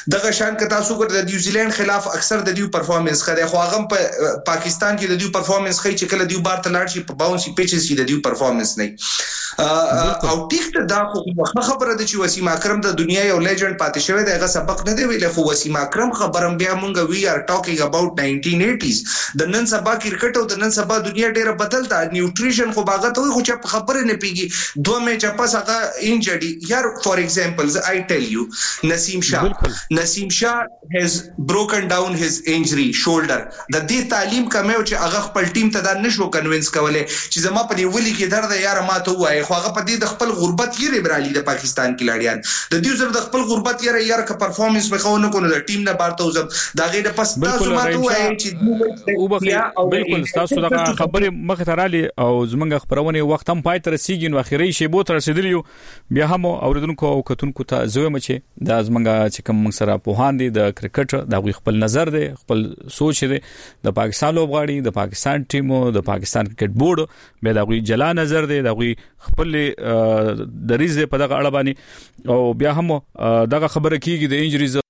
دغه شان ک تاسو ګر د نیوزیلند خلاف اکثر د دیو پرفارمنس خره خو هغه په پاکستان کې د دیو پرفارمنس خي چې کله دیو بار ته لاړ شي په باونسي پیچز کې د دیو پرفارمنس نه او ټیک دا خو خبره ده چې وسیم اکرم د دنیا یو لیجند پاتې شوی دی هغه سبق نه دی ویل خو وسیم اکرم خبرم بیا مونږ وی ار ټاکینګ اباوت ناینټین ایټیز د نن سبا کرکټ او د نن سبا دنیا ډیره بدل ده نیوټریشن خو باغه ته خو چې خبره نه پیږي دوه میچ پس هغه انجری یار فور ایگزامپلز آی ټیل یو نسیم شاه نسیم شاه هیز بروکن ډاون هیز انجری شولډر د دې تعلیم کمه او چې هغه خپل ټیم ته دا نشو کنوینس کولای چې زما په دی ولي کې درد یار ما ته وای خو هغه په دې د خپل غربت یې ریبرالي د پاکستان کې لاړیان د دې زر د خپل غربت یې یار ک پرفارمنس به خو نه کوو د ټیم نه بارته وزم دا غي د پس تاسو ما ته وای چې او بالکل تاسو دا خبره مخ ته رالي او زمونږ خبرونه وخت هم پای تر سیګین واخري شی بو تر رسیدلیو بیا هم اوریدونکو او کتونکو ته زویم چې دا زمونږ چې کوم سره په هان دي د کرکټ دا خپل نظر دی خپل سوچ دی د پاکستان لوبغاړي د پاکستان ټیمو د پاکستان کرکټ بورډ به دا غوي جلا نظر دی دا غوي خپل د ریزه په دغه اړه باندې او بیا هم دغه خبره کیږي د انجریز